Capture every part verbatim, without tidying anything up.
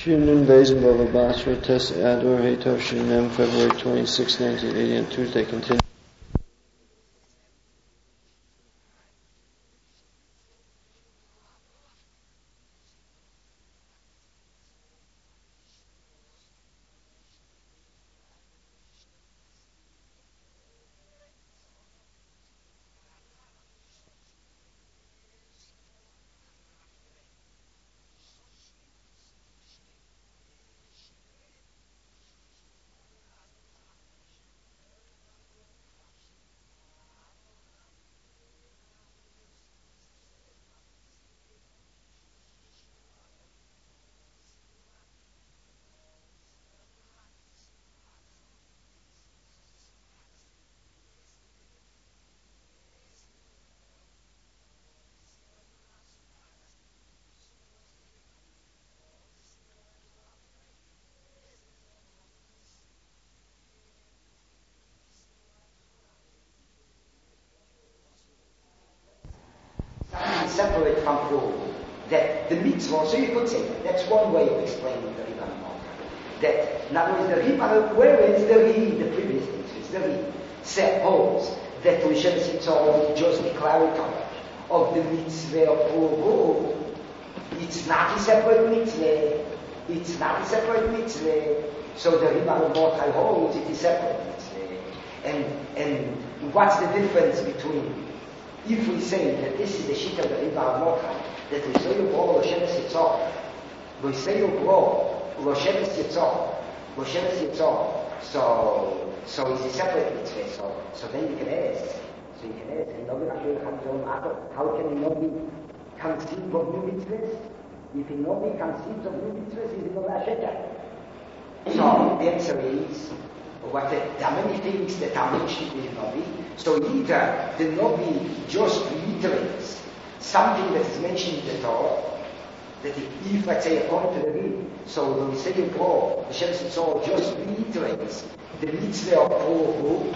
Yunun Beis Baba Basra Test Ador Heitov Shinem, February twenty-sixth, nineteen eighty, on Tuesday continue. Separate from Pruhu, that the mitzvah, so you could say that, that's one way of explaining the Riba Mocha. That, not only the Riba, where is the Ri, the previous things, it's the Ri, suppose that we should see just declaratory of the mitzvah of Pruhu, it's not a separate mitzvah, it's not a separate mitzvah, so the Riba Mocha holds it is separate mitzvah. And, and what's the difference between if we say that this is the sheet of the Riba Mocha, that we say you bro, lo shemes yitzor, we say you bro, lo shemes yitzor, lo shemes yitzor, so, so it's a separate mitzvah, so, so then you can ask, so you can ask, and nobody how can he not be conceived of new mitzvahs? If he not be conceived of new mitzvahs, he's not a sheker. So the answer is, what the, there are many things that are mentioned in the Navi. So either the Navi just reiterates something that is mentioned in the Torah, that if, let's say, according to the read, so when we say in Torah, the Shem Sitzor just reiterates the mitzvah of Pruhu,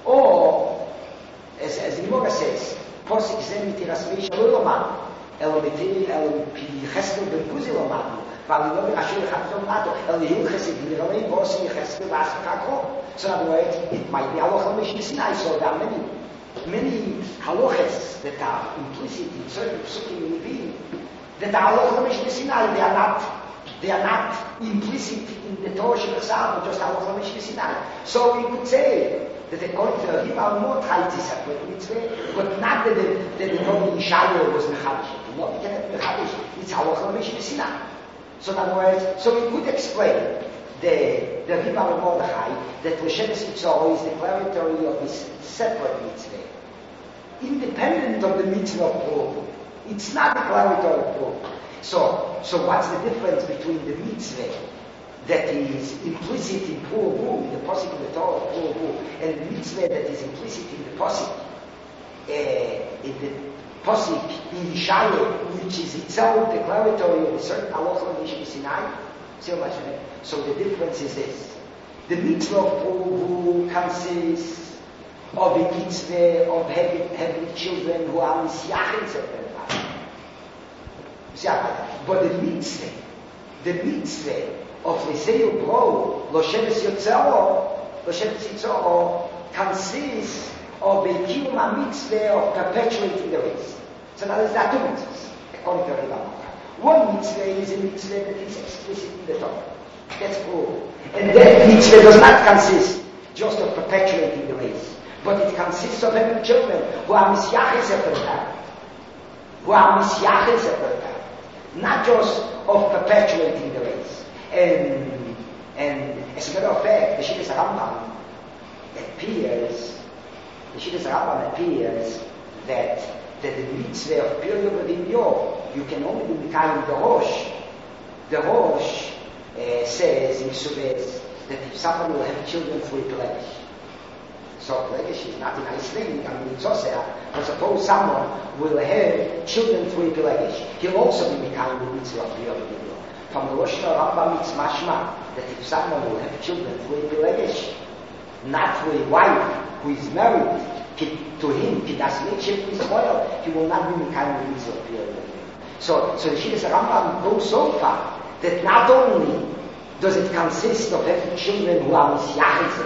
or, as, as the Gemara says, Posik Zem Mitiras Meish Aloman, El Miti, El Pi Cheskel Ben Kuzi Loman, so in other words, it might be halacha l'mishne Sinai. So there are many, many halachas that are implicit in certain psukim in Nevi'im that are halacha l'mishne Sinai. They are not, they are not implicit in the Torah Shebechsav, but just halacha l'mishne Sinai. So we could say that according to the Riba Mocha, it's a separate mitzvah, but not that the that the Torah Yishayah was mechadish. No, it cannot be mechadish. It's halacha l'mishne Sinai. So in other words, so we could explain the the Riba Mordechai that L'Shemes Yitzor is declaratory of this separate mitzvah, independent of the mitzvah of Pruhu. It's not declaratory of Pruhu. So, so what's the difference between the mitzvah that is implicit in Pruhu, in the posik of the Torah of Pruhu, and the mitzvah that is implicit in the posik, uh, in the posik in Yishayah, which is itself declaratory of a certain halacha l'mishne Sinai? See how much of it? So the difference is this: the mitzvah of Pruhu consists of a mitzvah of having, having children who are misyachim separate. But the mitzvah, the mitzvah of L'Seiu Bro, Lo Shemes Yitzor, Lo Shemes Yitzor, consists of a kiyum mitzvah of perpetuating the race. So now there's that two mitzvahs, according to Riba Mocha. One mitzvah is a mitzvah that is explicit in the Torah. That's Pruhu. And that mitzvah does not consist just of perpetuating the race, but it consists of having children who are misyachim separate, who are misyachim separate, not just of perpetuating the race. And, and as a matter of fact, the Shittas Rambam appears, the Shittas Rambam appears that, that the mitzvah of period within Yom, you can only be Mikayim the Rosh. The Rosh uh, says in Subez that if someone will have children through Pelegish, so Pelegish is not in Iceland, I mean it's also, but suppose someone will have children through Pelegish, he'll also be Mikayim the mitzvah of period within Yom. From the Rosh Rambam it's mashma that if someone will have children through Pelegish, not through a wife who is married to him, he does make ship with oil, he will not be Mikayim the mitzvah of period. So, so the Shittas Rambam goes so far that not only only does it consist of having children who are Messiahs,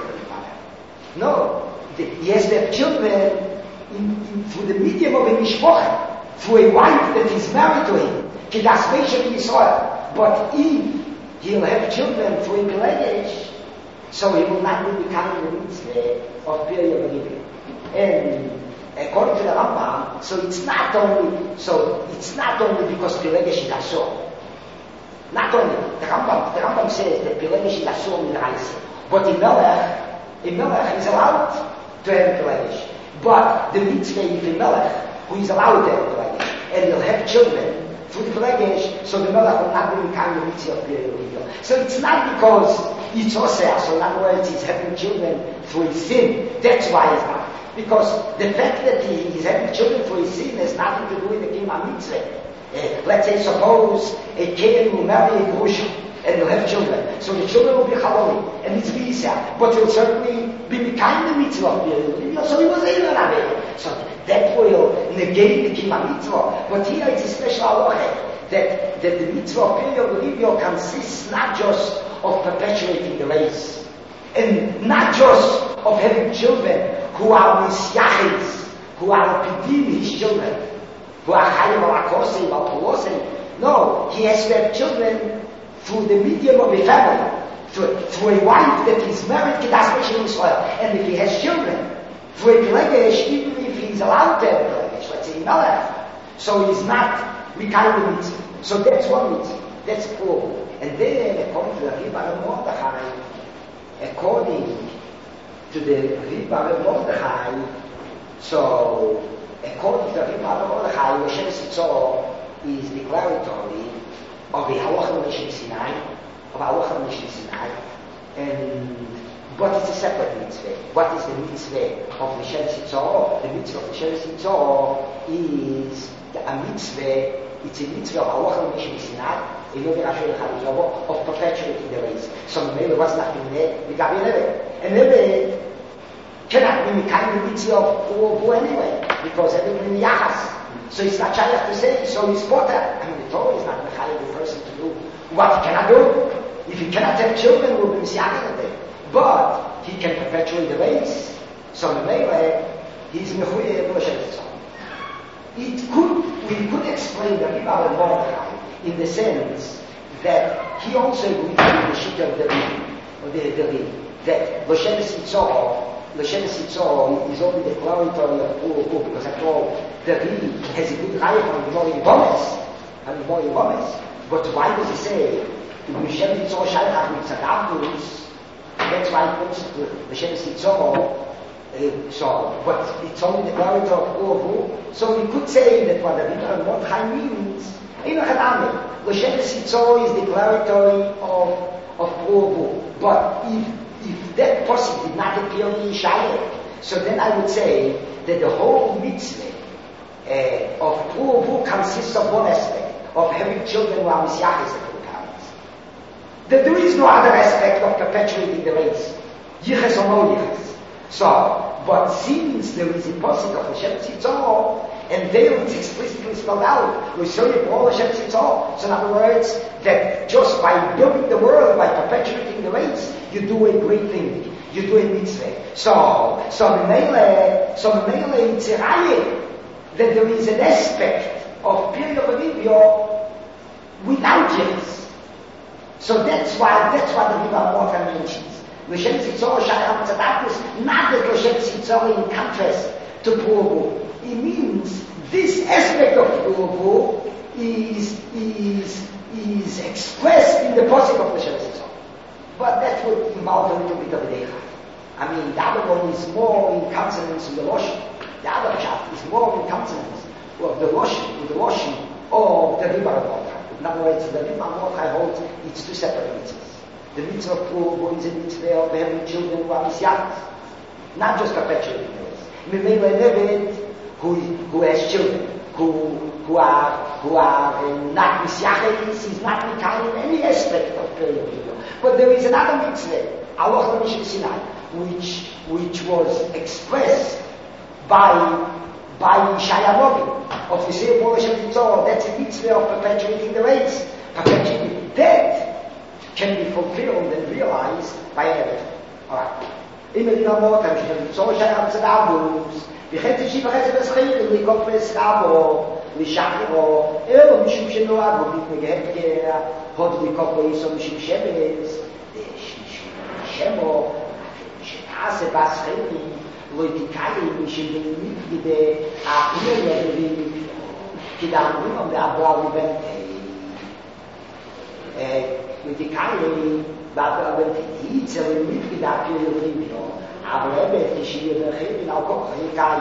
no, the, he has to have children in, in, through the medium of a mishpocha, through a wife that is married to him, Kedas Meishem Yisrael. But if he'll have children through a pelagish, so he will not be becoming the mitzvah of Pirya Baribia. And according to the Rambam, so it's not only, so it's not only because pelagish is asur. Not only, the Rambam, the Rambam says that pelagish is asur in Raisa, but in Melech, in Melech is allowed to have pelagish. But the mitzvah if in Melech, who is allowed to have pelagish, and he'll have children through the pelagish, so the Melech will not be becoming the mitzvah of Pirya Baribia. So it's not because it's oseh, so in other words, he's having children through his sin. That's why it's not. Because the fact that he is having children through his sin has nothing to do with the Kima mitzvah. Uh, let's say, suppose a kid will marry a Grusha and will have children. So the children will be Chaloli and it's Bisa, but he'll certainly be behind the mitzvah of Pirya. So he was able to have it. So that will negate the Kima mitzvah. But here it's a special halacha that, that the mitzvah of Pirya consists not just of perpetuating the race, and not just of having children who are Messiahs, who are Pidim, his children, who are Chayim or Akosim or Polosim. No, he has to have children through the medium of a family, through, through a wife that is married to Kedas Meishem Yisrael. And if he has children through a pelagish, even if he's allowed to have a pelagish, let's say Melech, so he's not Mikayim the mitzvah. So that's one mitzvah. That's four. And then, according to the Riba Mordechai, according to the Riba Mordechai, so according to the Riba Mordechai, Moshe Sitzor is declaratory of the Halacha Moshe Sinai, of Halacha Moshe Sinai, and but it's a separate mitzvah. What is the mitzvah of Moshe Sitzor? The mitzvah of Moshe Sitzor is a mitzvah. It's a mitzvah of Halacha Moshe Sinai. Of perpetuating the race. So maybe was nothing there, we got Rebbe. And Rebbe cannot be kind of mitzvah of Pu anyway, because everybody Yachas. So it's not shaykh to say, so he's potter. I mean, the Torah is not the Chayil person to do what he cannot do. If he cannot have children, he will be Messiah day. But he can perpetuate the race. So maybe he's Mechuye Moshe. It could, we could explain the Riba and Mordechai in the sense that he also agreed with the Shita of the Rebbe, or the, the Rebbe, that Moshe Sitzor, Moshe Sitzor is only the declaratory of Pu, because after all, the Rebbe has a good raya from the Mori Gomes, and the Mori Gomes. But why does he say, Moshe Sitzor Shaykach with Tzadavus, that's why he comes to Moshe Sitzor, uh, so, but it's only the declaratory of Pu. So we could say that what the Rebbe and Mordechai means, Moshe Sitzor is declaratory of of Pu. But if if that person did not appear in Yeshaya, so then I would say that the whole mitzvah uh, of Pu consists of one aspect, of having children who are Messiahs at the parents. That there is no other aspect of perpetuating the race. Yiches or no Yiches. So, but since there is a posik of Moshe Sitzor, and there it's explicitly spelled out. We show you all Hashem Sitzor. So in other words, that just by building the world, by perpetuating the race, you do a great thing. You do a mitzvah. So, so the Mele, so the Mele, it's a raya that there is an aspect of Pirya Baribia without yes. So that's why, that's why the Riba Mordechai mentions. Moshe Sitzor, Shayam Tzadavus, not that Moshe Sitzor in contrast to Pu. It means this aspect of Pu is, is, is expressed in the posik of Moshe Sitzor. But that would involve a little bit of a deicha. I mean, the other one is more in consonance with the Loshen. The other chap is more in consonance with the Loshen, with the Loshen of the Riba Mordechai. In other words, the Riba Mordechai holds it's two separate mitzvahs. The mitzvah of Pu is a mitzvah of having children who are Messiahs, not just perpetuating those. Who, who has children, who, who are, who are uh, not Messiahs, is not becoming any aspect of Pirya Baribia. But there is another mitzvah, Halacha Moshe Sinai, which, which was expressed by, by Yeshaya Novi, of Yisrael Moshe Sitzor. That's a mitzvah of perpetuating the race, perpetuating that can be fulfilled and realized by everything. Alright. Immer wieder Mord, habe ich dann so scheinbar zu Rabus, wie hätte ich immer hätte das Reden, wie kommt es Rabo, wie Schachero, er und mich schon nur Rabo, wie mir gehabt der, hat die Kopf ist und mich Schemes, der Schemo, Straße, was Reden, Leute kennen mich in den Mitglieder, auch hier, wie die da nur der Abraham wenn äh mit die kennen aber wenn die so mitgedacht wird, aber er wird die Schiene der Reden auch kommen, egal.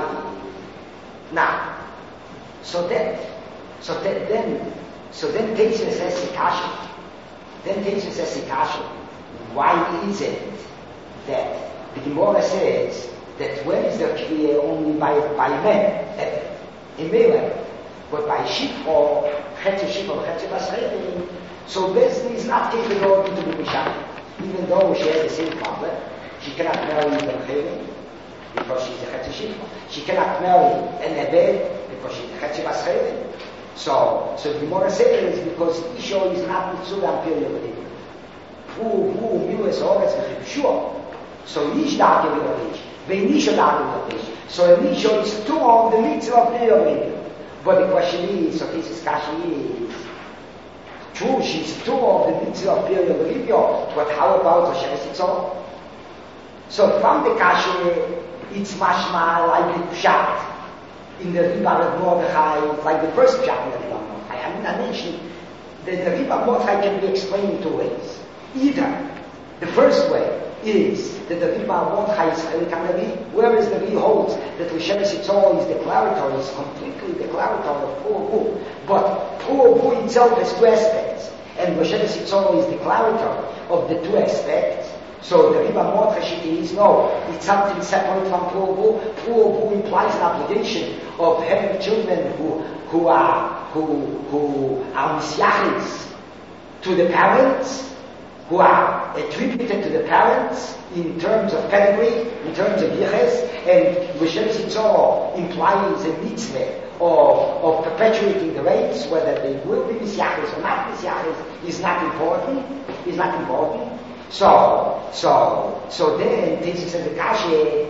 Now, so that, so that then, so then takes us as a kasha. Then takes us as a kasha. Why is it that the Gemara says that when is the Kriya only by by men, in male, but by Shifra, Chetze Shifra, Chetze Basrei, so Besni is not capable to be Mishach. Even though she has the same father, she cannot marry the Chayim because she's a Chetze Shifra. She cannot marry an Ebed because she's a Chetze Basrei. So, so the Gemara says because Isha is not Mitzvah Imperial Leader. Who, who, Milas Horetz, Sure. So Ish Dake Village, Vein Isha Dake Village. So an Isha is two of the Mitzvah of Leader. But the question is, so this is Kashi is, true, she's two of the Mitzvah of Leader, but how about Hashem Sitzor? So from the Kashi, it's mashma like the Pshat in the Riba of Mordechai, like the first Pshat in the Riba of Mordechai. I mean, I mentioned that the Riba of Mordechai can be explained in two ways. Either the first way is that the Riba of Mordechai is Chelik HaNavi, whereas the Riba holds that Hashem Sitzor is declaratory, is completely declaratory of Pur Bu. But Pur Bu itself has two aspects, and Hashem Sitzor is declaratory of the two aspects. So the Riba Mordechai is no, it's something separate from Pur Bu. Pur Bu implies an obligation of having children who who are who who are misyachis to the parents, who are attributed to the parents in terms of pedigree, in terms of yiches, and Hashem Sitzor implies a mitzvah of, of perpetuating the race, whether they will be misyachis or not misyachis is not important, is not important. So, so, so then, this is the Kashi,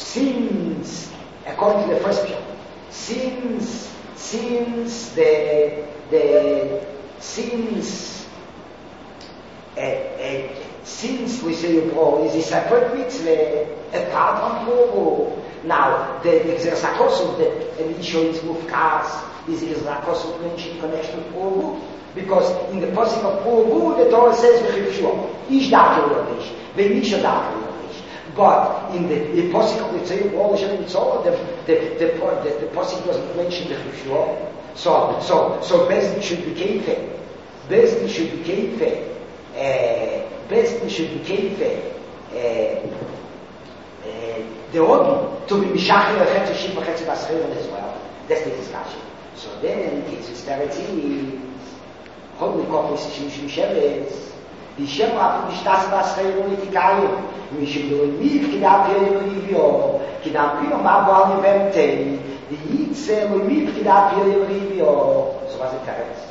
since, according to the first picture, since, since the, the, since, uh, uh, since we say Yubro is a separate mitzvah, apart from Pur. Now, the Exerzakosov that an issue is Mufkas, is Exerzakosov mentioned in connection with Pur. Because in the pasuk of Pur Bu, the Torah says v'chivshua, ish da'ke l'yodesh, v'misha da'ke l'yodesh. But in the, the pasuk of the Tzayim B'ol Hashem Yitzhak, the the the the, the pasuk doesn't mention the v'chivshua. So so so Bezdin should be keife. Bezdin should be keife. Bezdin should be keife. The organ to be mishachir v'chetze shim v'chetze basreim as well. That's the discussion. So then it's austerity. Holy Kopf ist Shimshim Shevetz. Die Shem Rav Mishtas Basrei Politikayim. Mishim Doin Miv Kidam Piyom Rivyo. Kidam Piyom Mabo Al Yivemtei. Die Yitze Loin Miv Kidam Piyom Rivyo. So was the Teretz.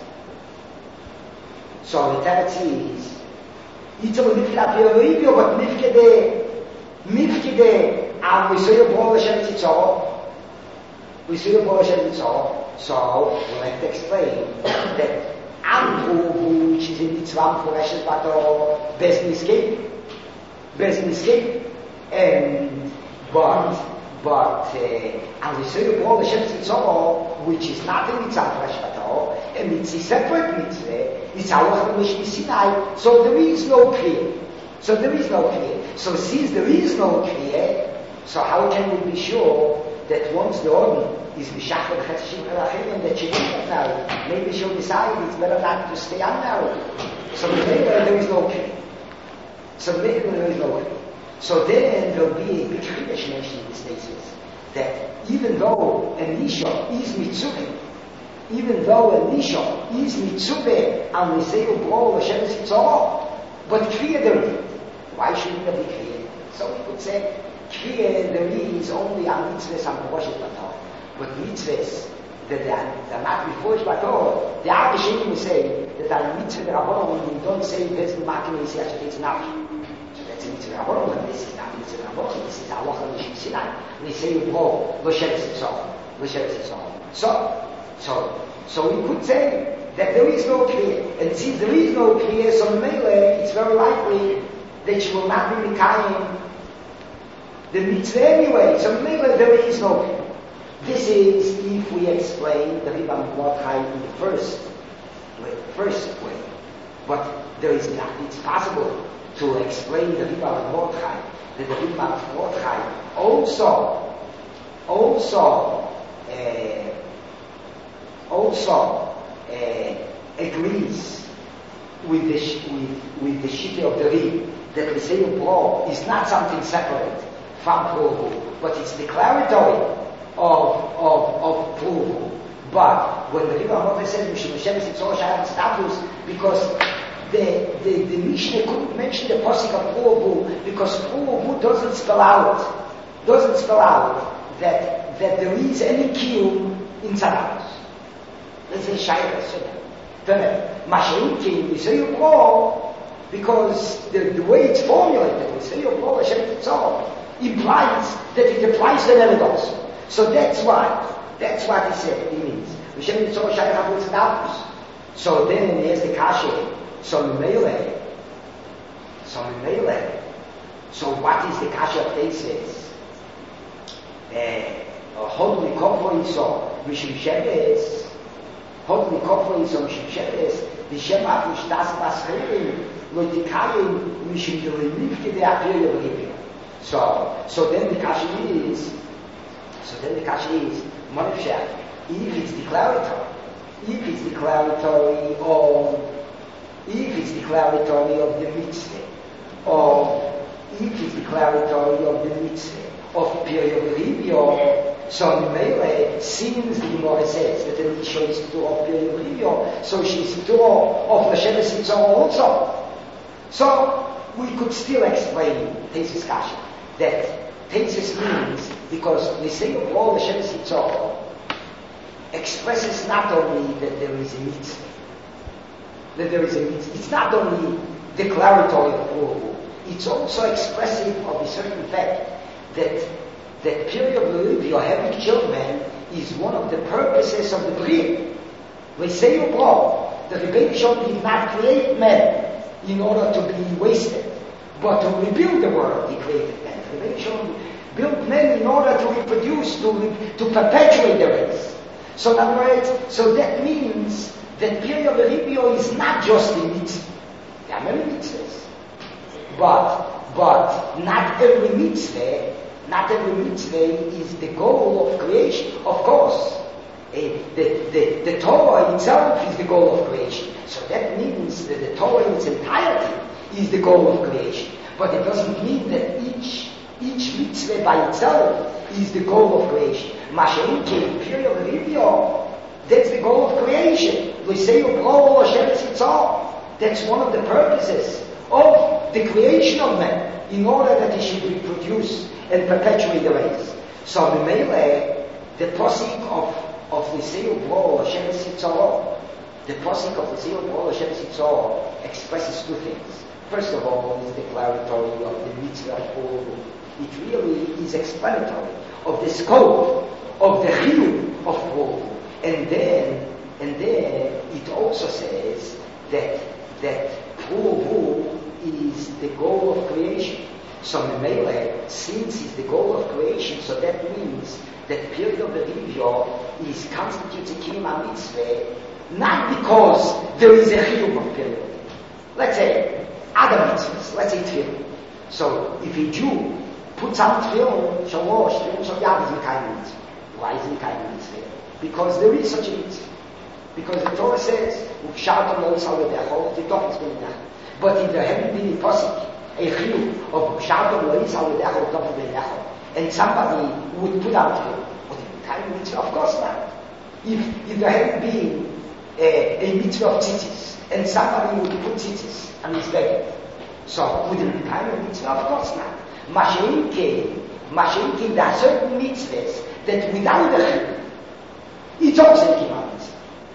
So the Teretz is Yitze Loin Miv Kidam Piyom Rivyo, but Miv Kide Miv Kide Am Visoyo Bro Hashem Tzitzor. Visoyo Bro Hashem Tzitzor. So we'll have to explain that Amru, which is in Mitzvah for Hashem Pato, Bezdin escape, Bezdin escape, and but but and we say the Hashem Tzitzor, which is not in Mitzvah for Hashem Pato, and it's a separate mitzvah. It's our Mishmi Sinai, so there is no kriya. So there is no kriya. So since there is no kriya, so how can we be sure that once the organ is Mishachar Cheshim Erachim that she didn't marry, maybe she'll decide it's better not to stay unmarried. So maybe there is no kid. So maybe there is no kid. So then there'll be a big Chiddush mentioned in this basis that even though an Isha is Mitzvah, even though an Isha is Mitzvah and we say Bro Hashem Sitzor, but Kriya there is. Why shouldn't there be Kriya? So we could say Kriya there is only a Mitzvah and Moshe Bator. But mitzvahs that they are, they are not before Shvator, the other Shekim will say, that I mitzvah Rabbanon when you don't say Pesach Makim and you say Hashem Nafsh. So that's a mitzvah Rabbanon, but this is not mitzvah Rabbanon, this is Halacha L'Shim Sinai. When you say you go, L'Shem Sitzor, L'Shem Sitzor. So, so, so we could say that there is no Kriya. And since there is no Kriya, so Mele, it's very likely that she will not be Mekayim the mitzvah anyway. So Mele, there is no Kriya. This is if we explain the Ribam Mordechai in the first way, first way. But there is not, it's possible to explain the Ribam Mordechai, that the Ribam Mordechai also, also, uh, also uh, agrees with the with with the Shitta of the Rib that the Seiyu Bro is not something separate from Pruvu, but it's declaratory of of of Pruvu. But when the Ribam Mordechai says Mishim Hashem Sitzor Shayach status, because the the the Mishnah couldn't mention the posik of Pruvu because Pruvu doesn't spell out doesn't spell out that that there is any kiyum in Tzadakos. Let's say Shayach. Masha'inkin, we say you blow, because the, the way it's formulated, we say you blow, Hashem Titzor, implies that it applies to them also. So that's what, that's what he said, it means. Hashem Titzor, Shayach Havu Tzadakos. So then there's the Kasha, so Mele, so Mele. So what is the Kasha of Tesis? Hold me Kofo Iso, Mishim Sheves, Hold me Kofo Iso, Mishim Sheves, the Shem Afu Shtas Bascherim, Loitikarim, Mishim Yelimivke, the Apir Yelimivke. So, so then the Kasha is, so then the Kasha is, Monifshach, if it's declaratory, if it's declaratory of, if it's declaratory of the mitzvah, or if it's declaratory of the mitzvah, of period review, so Mele, since the Gemara says that the Mishnah is to of period review, so she's to of L'Shem Sitzor also. So we could still explain Tesis Kasha that Tesis means because the same of all L'Shem Sitzor expresses not only that there is a mitzvah, that there is a mitzvah. It's not only declaratory of Pruvu, it's also expressive of a certain fact that that period of Levy or having children is one of the purposes of the Bria. We say you bro, the Rebbeinu Shalom did not create men in order to be wasted, but to rebuild the world he created men. The Rebbeinu Shalom built men in order to reproduce, to, to perpetuate the race. So in other words, so that means that period of Levy is not just a mitzvah. There are many mitzvahs. But, but not every mitzvah Not every mitzvah is the goal of creation. Of course, uh, the, the, the Torah itself is the goal of creation. So that means that the Torah in its entirety is the goal of creation. But it doesn't mean that each each mitzvah by itself is the goal of creation. Masha'inke, period of review, that's the goal of creation. We say you blow Hashem Sitzor. That's one of the purposes of the creation of man, in order that he should reproduce and perpetuate the race. So the Mele, the posik of of L'Seiyu Bro Hashem Sitzor, the posik of L'Seiyu Bro Hashem Sitzor expresses two things. First of all, is declaratory of the mitzvah of Pruvu. It really is explanatory of the scope of the chiyuv of Pruvu. And then, and then it also says that that Pruvu is the goal of creation. So Mele, since it's the goal of creation, so that means that period of the review is constitutes a kiyum mitzvah, not because there is a chiyum of period. Let's say other mitzvahs, let's say tefillin. So if a Jew puts on tefillin, shalosh, tefillin shalyad is mekayim mitzvah. Why is it mekayim mitzvah? Because there is such a mitzvah. Because the Torah says, "U'kshartam lo yisal v'decho," the Torah is going down. But if there hadn't been a posik, a chiyuv of Shabbat lo yisal v'decho top of v'decho, and somebody would put out tefillin, would it be mekayim mitzvah? Of course not. If if there hadn't been a, a mitzvah of tzitzis, and somebody would put tzitzis on his leg, so would it be mekayim mitzvah? Of course not. Masha'inke, masha'inke, there are certain mitzvahs that without the chiyuv, it's also a kiyum mitzvah.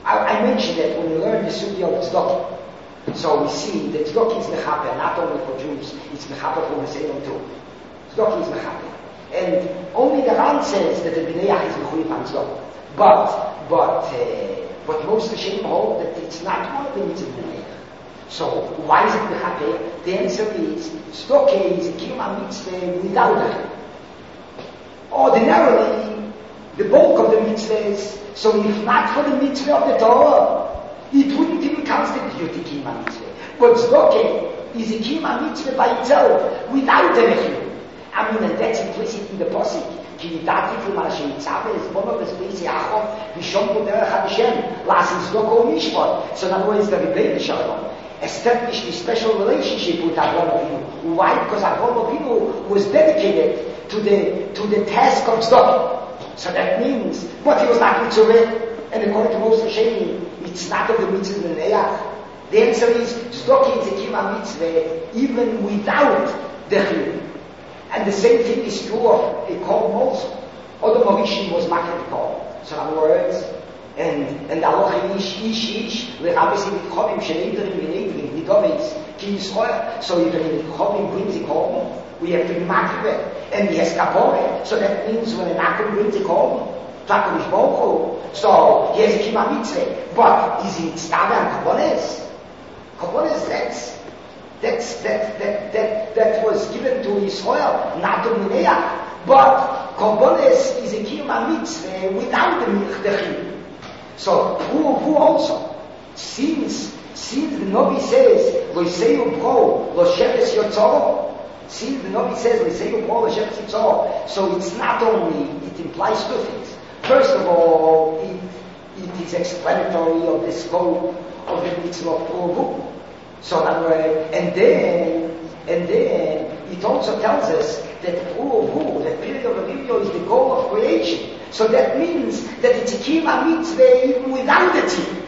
I, I mentioned that when we learn the Sugya of Tzedakah, so we see that Tzedakah is mechaper, not only for Jews, it's mechaper for Muslims too. Tzedakah is mechaper. And only the Ran says that the Bnei is mechuyev on Tzedakah. But, but, uh, but most of the Shem hold that it's not one of the mitzvahs of Bnei. So, why is it mechaper? The answer is, Tzedakah is a kiyum mitzvah without it. Ordinarily, the bulk of the mitzvahs, so if not for the mitzvah of the Torah, it wouldn't even constitute a kiyum mitzvah. But Tzedakah is a kiyum mitzvah by itself, without the mechiyum. I mean, and that's implicit in the Pasuk. Ki yidati fu marashem tzave is one of the space Yaakov v'shom po derech Hashem lasin tzedakah u'mishpat. So in other words, the Rebbeinu Shalom established a special relationship with Avraham Avinu. Why? Because Avraham Avinu was dedicated to the to the task of tzedakah. So that means, but he was not mitzvah, and according to most Rishonim, it's not of the mitzvah Ne'ach. The answer is tzedakah is a kiyum mitzvah even without the chiyuv. And the same thing is true of a Kol also. Other Mauritian was Makar Kol. So in other words, and and Allah ish ish ish le'chabes in Chomim she'neiderim v'neiderim nidomes ki Yisrael. So if the Chomim brings a Kol, we have to be Makar, and he has Kapore. So that means when an Akum brings a Kol, Takamish Boko, so he has a kiyum mitzvah. But is it Tzadeh and Kabones? Kabones, that's That's, that, that, that, that was given to Israel, not to Mineah. But Korbanes is a kiyum mitzvah without the Chiyuv. So, who, who also? Since, since the Novi says, Loiseyu Bro, Lo Sheves Yotzoro, since the Novi says, Loiseyu Bro, Lo Sheves Yotzoro, so it's not only, it implies two things. First of all, it, it is explanatory of the scope of the mitzvah of Pruvu. So that and then, and then it also tells us that Pruvu, that period of Avivio is the goal of creation. So that means that it's a kiyum mitzvah even without the tzibur.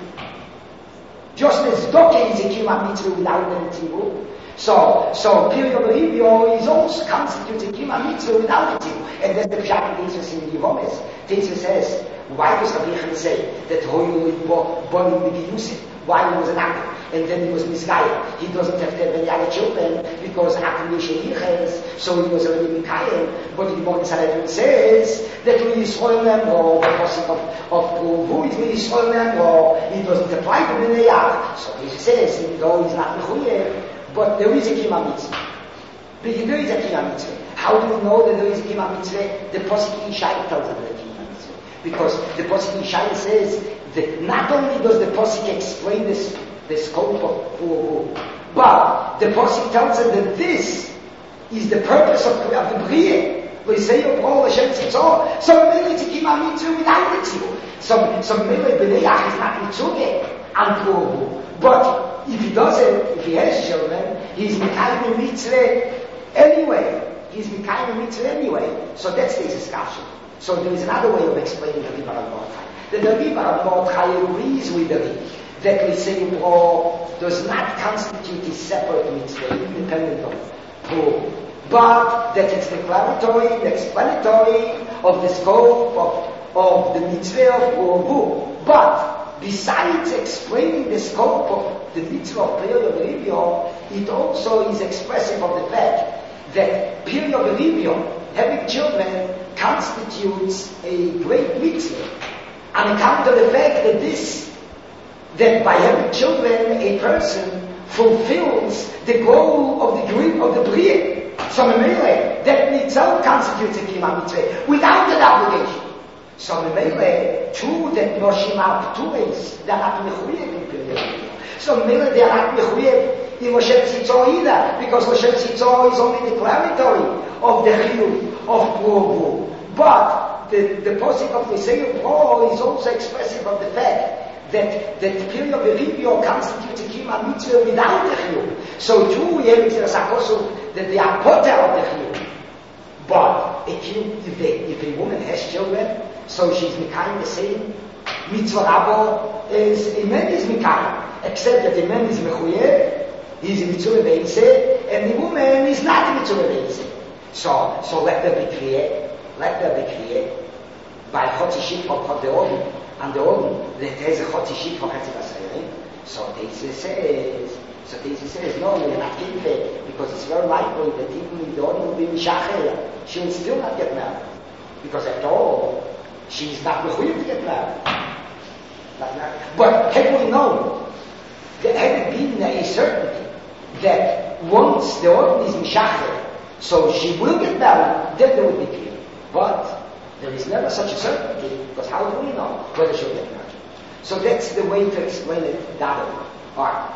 Just as Tzedakah is a kiyum mitzvah without the tzibur. So, so period of Avivio is also constitutes a kiyum mitzvah without the tzibur. And that's the pshat of Jesus in Yevomes. Jesus says, why does Rabbi Yechon say that Hoyu Bonim B'Gi Yusif? Why he was an Akum? And then he was misguided. He doesn't have to have any other children because Akum Yeshayich, so he was already Mikayim. But the Gemara Sanhedrin says that when Yisrael Nemro, the person of, of who is when Yisrael Nemro, he doesn't apply to the Neyach. So he says, even though he's not Mechuyev, but there is a kiyum mitzvah. There is a kiyum mitzvah. How do we know that there is a kiyum mitzvah? The Pasuk in Yishai tells us that the kiyum mitzvah. Because the Pasuk in Yishai says that not only does the Pasuk explain this, the scope of Pruvu, but the Pasuk tells us that this is the purpose of, of the Bria. We say, oh, Hashem Tzitzor. So maybe it's a kiyum mitzvah without the tzibur. So, so maybe B'neiach is not mitzvah on Pruvu. But if he doesn't, if he has children, he's Mikayim mitzvah anyway. He's Mikayim mitzvah anyway. So that's the discussion. So there is another way of explaining the Ribar of Mordechai. The Ribar of Mordechai agrees with the Ri that we say Pro does not constitute a separate mitzvah, independent of Pro, but that it's declaratory, explanatory of the scope of, of the mitzvah of Pro. But besides explaining the scope of the mitzvah of Period of Rivio, it also is expressive of the fact that Period of Rivio, having children, constitutes a great mitzvah on account of the fact that this, that by having children, a person fulfills the goal of the dream of the Bria. So Memele, that in itself constitutes a kiyum mitzvah without an obligation. So Memele, true that Noshim are Pturis, they are not mechuyev in Period. So Memele, they are not mechuyev in Moshe Tzitzor either, because Moshe Tzitzor is only declaratory of the chiyuv of Pruvu. But the, the posik of the Seir Pro is also expressive of the fact that that the period of the Rivio constitutes a kiyum mitzvah without the chiyuv. So too we have Mitzvah Sakosu that they are potter of the chiyuv. But a kiyuv, if, they, if a woman has children, so she's Mikayim the same mitzvah rabo as a man is Mikayim, except that the man is mechuyev, he's a mitzvah ve'iseh, and the woman is not a mitzvah ve'iseh. So, so let there be clear, let there be clear, by Chotzi Shikva Kodeolim, and the Orden, that there's a Chotzi Sheep for Chetzi Basayim. So Teisa says, so Teisa says, no, you're not getting it, because it's very likely that even if the Orden will be Mishacher, she will still not get married. Because after all, she's not required to get married. Not, not, but had we known, that had it been a certainty that once the Orden is Mishacher, so she will get married, then there would be clear. But there is never such a certainty, because how do we know whether she'll get married? So that's the way to explain it that way. Alright.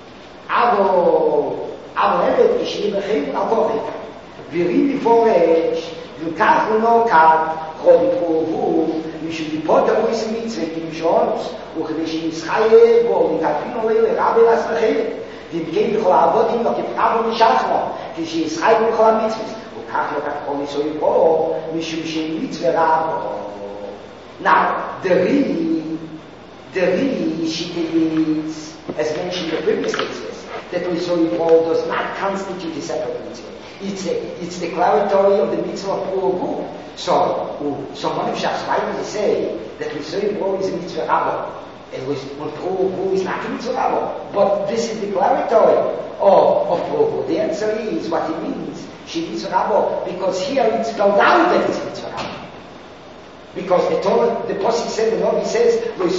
אבל, אבל אבד כשהיא בחיים על כוחי, וירי מפורש, וכך ונוקד, חוד יתקורבו, משום ליפות הרויס מצווה, כמשעונוס, וכדי שישחייב בו, ותפינו לילה רבי לעצמכם, ויבקם בכל העבודים, לא כפרבו משחרו, כשישחייב בכל המצווה, וכך לא כך כל ניסוי פה, משום שהיא מצווה רבו. Now, the re, the re, she is, as mentioned in the previous cases, that Nisoi Paul does not constitute a separate mitzvah. It's, a, it's declaratory of the mitzvah of Purugu. So, so one of Shachs, why does he say that Nisoi Paul is a mitzvah rabba? And when Purugu is not a mitzvah rabba. But this is declaratory of, of Purugu. The answer is what it means. She mitzvah rabba, because here it's spelled out that it's mitzvah rabba. Because the Torah, the Pasuk said, the Navi says,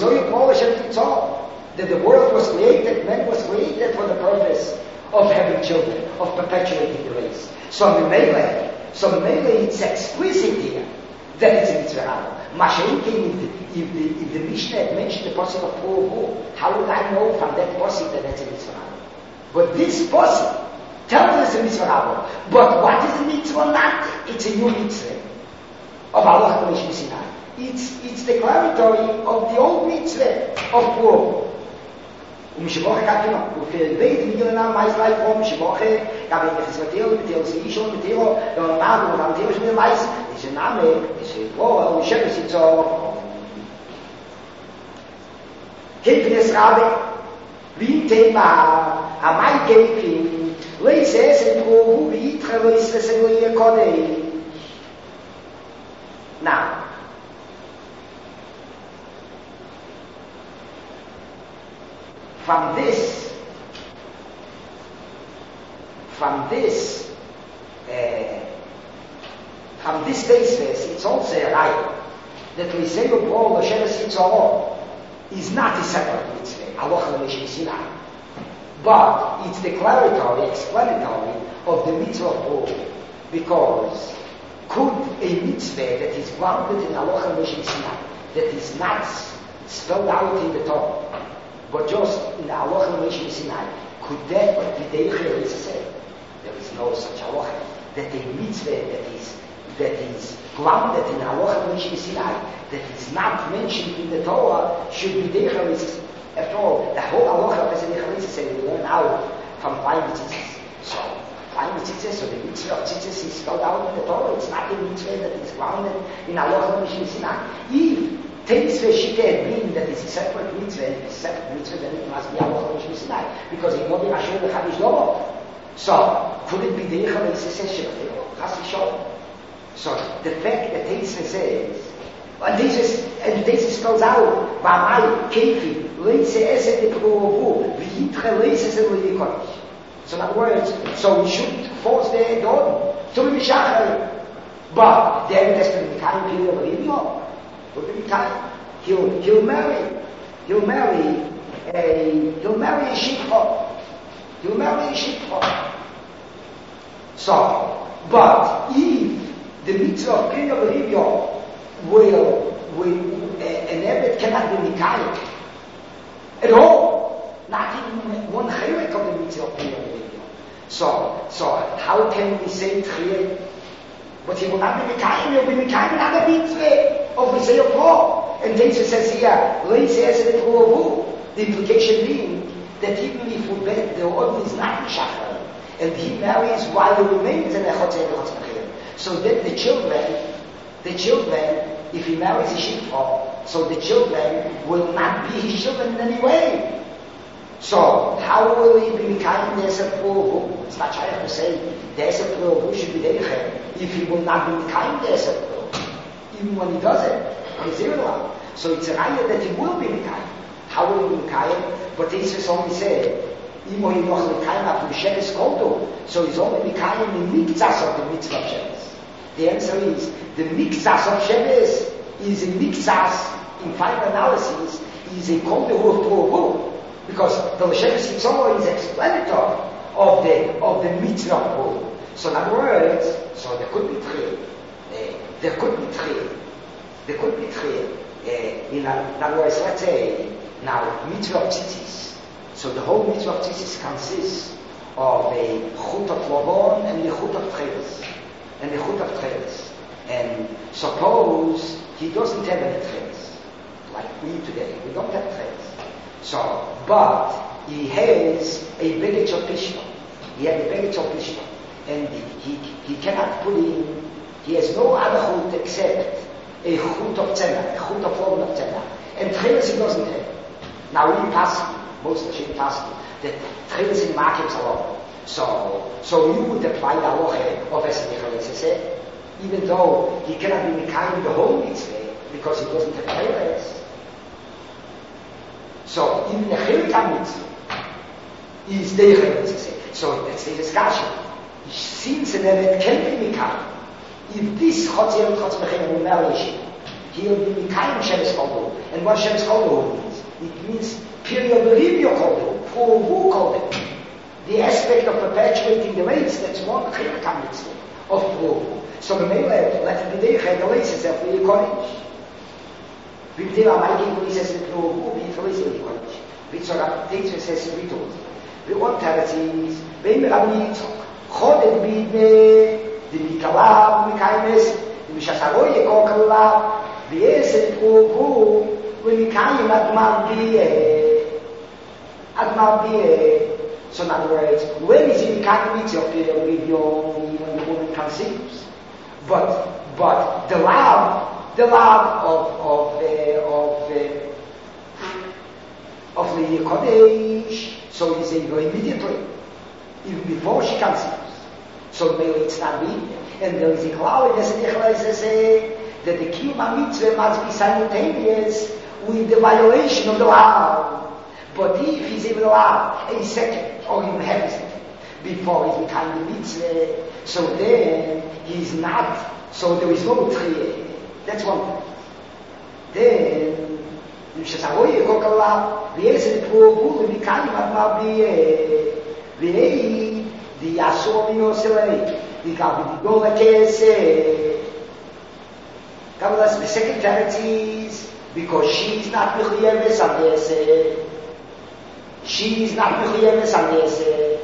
that the world was created, man was created for the purpose of having children, of perpetuating the race. So in Mele, so in Mele it's explicit here that it's a mitzvah. Masha'inkin, if, if, the, if the Mishnah had mentioned the Pasuk of Purugu, how would I know from that Pasuk that that's a mitzvah? But this Pasuk tells us a mitzvah. But what is a mitzvah not? It's a new mitzvah of Allah Kodesh Sinai. It's, it's declaratory of the old mitzvah of Purugu. ומשבוכה כתינו, ובית מיגל נעם מייס לייף רום, משבוכה, גם אם יחס בתירו, בתירו סיישון, בתירו, ולמד, ולמד תירו שמיל מייס, יש נעמה, יש פרו, ומשב בסיצור. כיפנס רבי, ואם תימה, המי כיפים, לא יסס את פרו, ויתחה לא יסס את לא יהיה קודש. Now, from this, from this, uh, from this basis, it's also right that we say the Paul is not a separate mitzvah, but it's declaratory, explanatory of the mitzvah of Paul, because could a mitzvah that is grounded in Halacha Moshe Sinai, that is not spelled out in the Torah, but just in the Halacha Moshe Sinai, could that be Deicher is said? There is no such Halacha. That a mitzvah that is that is grounded in Halacha Moshe Sinai, that is not mentioned in the Torah, should be Deicher is. After all, the whole Halacha of Deicher is said, we learn out from five mitzvahs. So, five mitzvahs, so the mitzvah of tzitzis is spelled out in the Torah. It's not a mitzvah that is grounded in Halacha Moshe Sinai. If Teisve Shita had been that it's a separate mitzvah, a separate mitzvah, then it must be Halacha Moshe Sinai, because it will be Rasher L'Chadish Domo. So, could it be Deicha L'Yisrael Shebachiro? Chas v'sholom. So, the fact that Teisve says, and this and this spells out, V'amai Kefi, L'Yisrael Esed L'Puruvu, V'yitcha L'Yisrael L'Yikodesh. So in other words, so we should force the Dor to be Mishachar. But then there's to be kind period of Rivio. Will be kind. He'll he'll marry. He'll marry a he'll marry a shikha. He'll marry a shikha. So, but if the mitzvah of period of Rivio will will uh, an Ebed cannot be Mikayim at all, not even one chilek of the mitzvah of period of Rivio. So, so how can we say Tchiyah? But he will not be Mikayim, he will be Mikayim another mitzvah of the say of law. And then it says here, the implication being that even if we bet the order is not Mishachar, and he marries while he remains in the Chotzeh Chotzeh. So then the children, the children, if he marries a shikha, so the children will not be his children in any way. So, how will he be Mikayim the Eser Puruvu? It's not shaykh to say the Eser Puruvu should be Deicher if he will not be Mikayim the Eser Puruvu. Even when he does it, he's irrelevant. So it's a raya that he will be Mikayim. How will he be Mikayim? But Tosfos only said, Imo he noch Mikayim after Sheves Koldo. So he's only Mikayim in Mikzas of the mitzvah of Sheves. The answer is, the Mikzas of Sheves is a Mikzas, in final analysis, is a Koldo of Provu. Because the Sheves Yitzhak is explanatory of the, of the mitzvah of Provu. So in other words, so there could be three. Uh, there could be three. There could be three. Uh, in, in other words, let's say, now, mitzvah of tzitzis. So the whole mitzvah of tzitzis consists of a chut of lavon and the chut of tcheles. And the chut of tcheles. And suppose he doesn't have any tcheles, like we today. We don't have tcheles. So, but he has a baggage of pishta. He has a baggage of pishta. And he, he cannot put in, he has no other chut except a chut of tzena, a chut of lavon of tzena. And tcheles he doesn't have. Now we pass, most of the pass that tcheles in markets alone. So, so you would apply the halacha of Esed, even though he cannot be Mikayim the whole mitzvah because he doesn't have tcheles. So even the Chelik mitzvah is Deichel. So that's the discussion. Since an Evet can be Mikayim, if this Chotzer Chotzer Mechem will marry him, he will be Mikayim Sheves Koldo. And what Sheves Koldo means? It means period Rivio Koldo, for who Koldo. The aspect of perpetuating the race, that's one Chelik mitzvah of Provu. So the male let it be Deichel, the race itself will be Kodesh. Wie der Amaike Kodesh is Provu, wie it race will be Kodesh. Wie Tzorah Tosfos says we told. We want to have it is, when we have Yitzchak, Chodet Bidne, the Mikalav, Mikaimes, the Mishasaroi Kokalav, the Esed Provu, when Mikayim Admar Bie, Admar Bie. So in other words, when is it Mikayim Mitzvah with your, when the woman conceives? But, but the love, the love of, of, uh, of, uh, of the Kodesh, so you say immediately, even before she conceives. So maybe it's not me. And there is a cloud that say that the Kiyum Mitzvah must be simultaneous with the violation of the law. But if he's able to allow a second, or even half a second, before he's becoming the mitzvah, so then he's not, so there is no tree. That's one thing. Then, Mishasaroi Kokalav, V'yesed Provu, V'mikayim Admar B'yeh, V'yeh, the Asur Miyoselei, V'kav V'gol HaKeseh. The second tenet is, because she is not Mechuyeves on Yeseh. She is not Mechuyeves on Yeseh.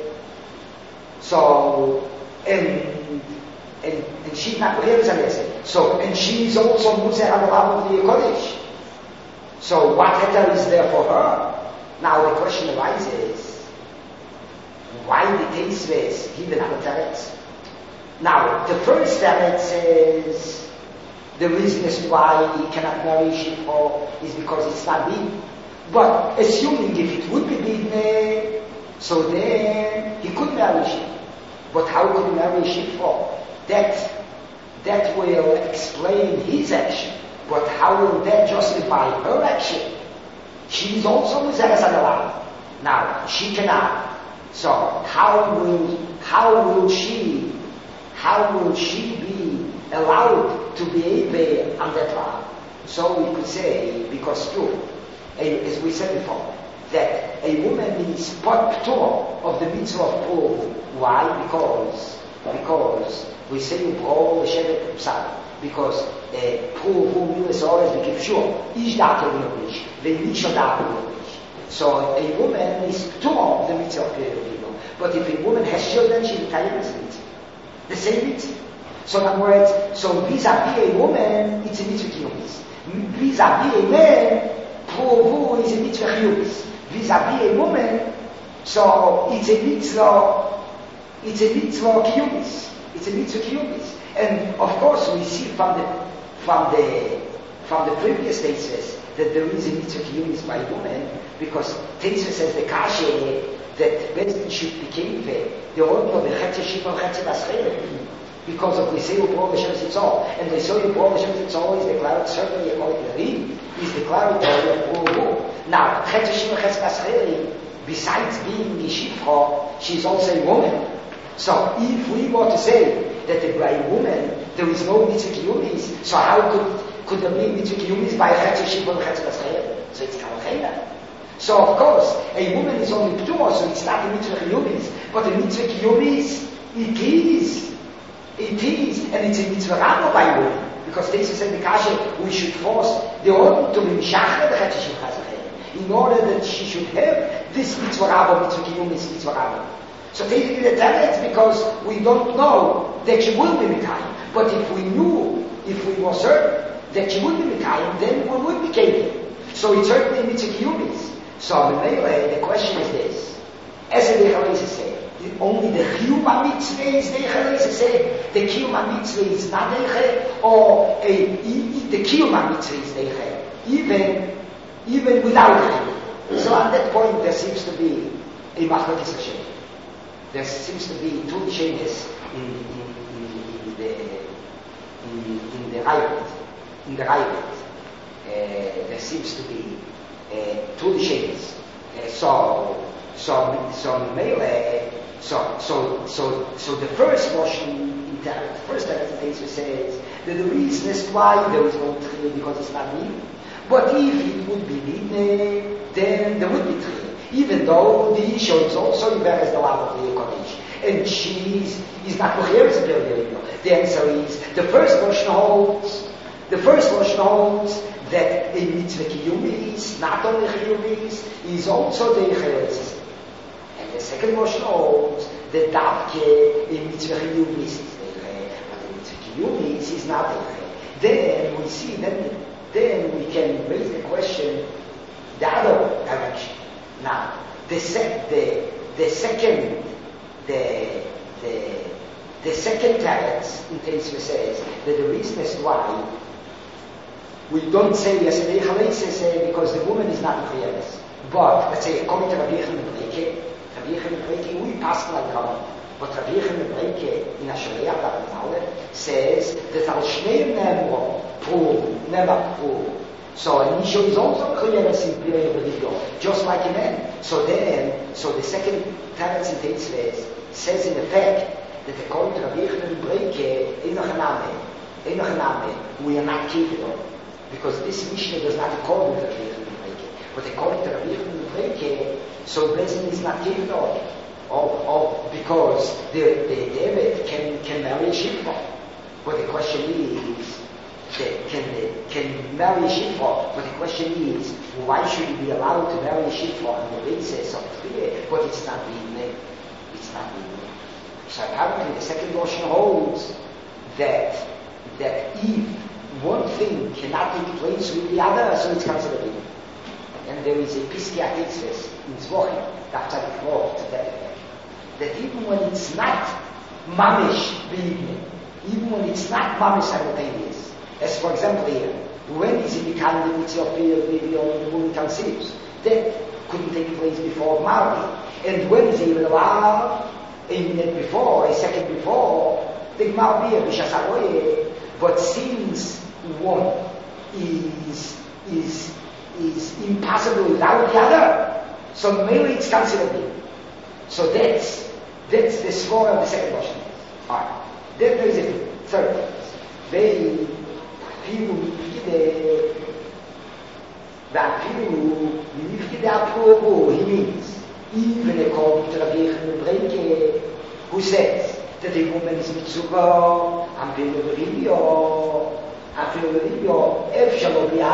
So, and, and, and she's not Mechuyeves on Yeseh. So, and she is also Mutzeh HaLav of the Kodesh. So, what heter is there for her? Now the question arises, why the Tosfos given other terets? Now, the first teret says, the reason as why he cannot marry Shifo is because it's not bidne. But assuming if it would be bidne, so then he could marry Shifo. But how could he marry Shifo? That, that will explain his action. But how will that justify her action? She is also Muzeres Adalav. Now, she cannot. So how will, how will she, how will she be allowed to be able on that law? So we could say, because true, as we said before, that a woman is p'tur of the mitzvah of Provu. Why? Because, because we say in Provu, Shevet Psal, because Provu milas ores v'kivshur, ish da'ato v'novish, v'nisho da'ato v'novish. So a woman is p'tur of the mitzvah of Provu. But if a woman has children, she retires the mitzvah. The same mitzvah. So in other words, so vis-a-vis a woman, it's a mitzvah kiyumis. Vis-a-vis a man, Provu is a mitzvah kiyumis. Vis-a-vis a woman, so it's a mitzvah, it's a mitzvah kiyumis. It's a mitzvah kiyumis. And of course we see from the, from the, from the previous Tosfos that there is a mitzvah kiyumis by a woman, because Tosfos says the kasha that Bezdin should be keive, the order of the Chetze Shiva Chetze Baschere. because of L'Iseu B'Or L'Shem Tzitzol. And L'Iseu B'Or L'Shem Tzitzol is declared, certainly according to the Reed, is declaratory of B'Or. Now, Chet Hashim Chet Kasreli, besides being Yeshivcha, she's also a woman. So if we were to say that by a woman there is no mitzvah kiyumis, so how could could there be mitzvah kiyumis by Chet Hashim and Chet Kasreli? So it's Kalachena. So of course, a woman is only p'tumah, so it's not a mitzvah kiyumis, but a mitzvah kiyumis, it is, it is, and it's a mitzvah rabba by women, because this is in the kasha, we should force the order to be mishachar the Chet Hashim Chazachel, in order that she should have this mitzvah rabba, mitzvah kiyumis, mitzvah rabba. So basically the teretz, because we don't know that she will be mikayim, but if we knew, if we were certain that she would be mikayim, then we would be kelim. So it's certainly mitzvah kiyumis. So the question is this: as the Dechalese say, only the Chiyum mitzvah is the Dechalese say, the Chiyum mitzvah is not Deche, or a, the Chiyum mitzvah is Deche, even even without Chiyum. So at that point there seems to be a machlokes Hashem. There seems to be two changes in, in, in, in the in, in the Ravid. In the Ravid, uh, there seems to be Uh, two shades. Uh, so, so, so, mele, so, so, so, so the first portion in the first interpretation says that the reason is why there is no tree because it's not needed. But if it would be needed, then there would be tree. Even though the issue is also where is the love of the Kodesh, and she is, is not coherent. The answer is the first portion holds. The first portion holds that a mitzvah kiyumis, not only kiyumis, is also the cheres. And the second portion holds that davke a mitzvah kiyumis is the cheres, but a mitzvah kiyumis is not the cheres. Then we see, then, then we can raise the question the other direction. Now, the sec, the the second, the the the second teretz in Tosfos says that the reason is why we don't say yes, the Dechalese say because the woman is not mechayeres. But let's say according to Rabbi Yechon Breke, Rabbi Yechon Breke, we pass like Rabban, but Rabbi Yechon Breke in Asheriyah Rabban says that al shnei nemro pru, never pru. So an issue is also mechayeres in period of the just like a man. So then, so the second teretz in Tosfos says in effect that according to Rabbi Yechon Breke, enoch name, enoch name, we are not capable. Because this Mishnah does not accord with Rabbi Yechon Breke. But according to Rabbi Yechon Breke, so Bezin is not capable of, of because the, the David can, can marry a Shifra. But the question is, that can, can marry a Shifra, but the question is, why should he be allowed to marry a Shifra on the basis of fear, but it's not being made. It's not being made. So apparently the second notion holds that, that Eve, one thing cannot take place with the other, so it's considered. And there is a Piskei HaTosfos in Zvochim, after the floor, to that effect, that even when it's not mamish being, even when it's not mamish simultaneous, as for example here, when is it becoming the mitzvah of the woman conceives? That couldn't take place before marriage. And when is it even allowed? A minute before, a second before, the Gemara beer, B'Shasaroye. But since one is is is impossible without the other, so maybe it's considered. So that's that's the score of the second portion. Alright. Then there is a third one. They people the that people the approval, he means even according to Rabbi Yechon Breke, who says that a woman is mitzvah, and people believe you, and people believe you, if shall be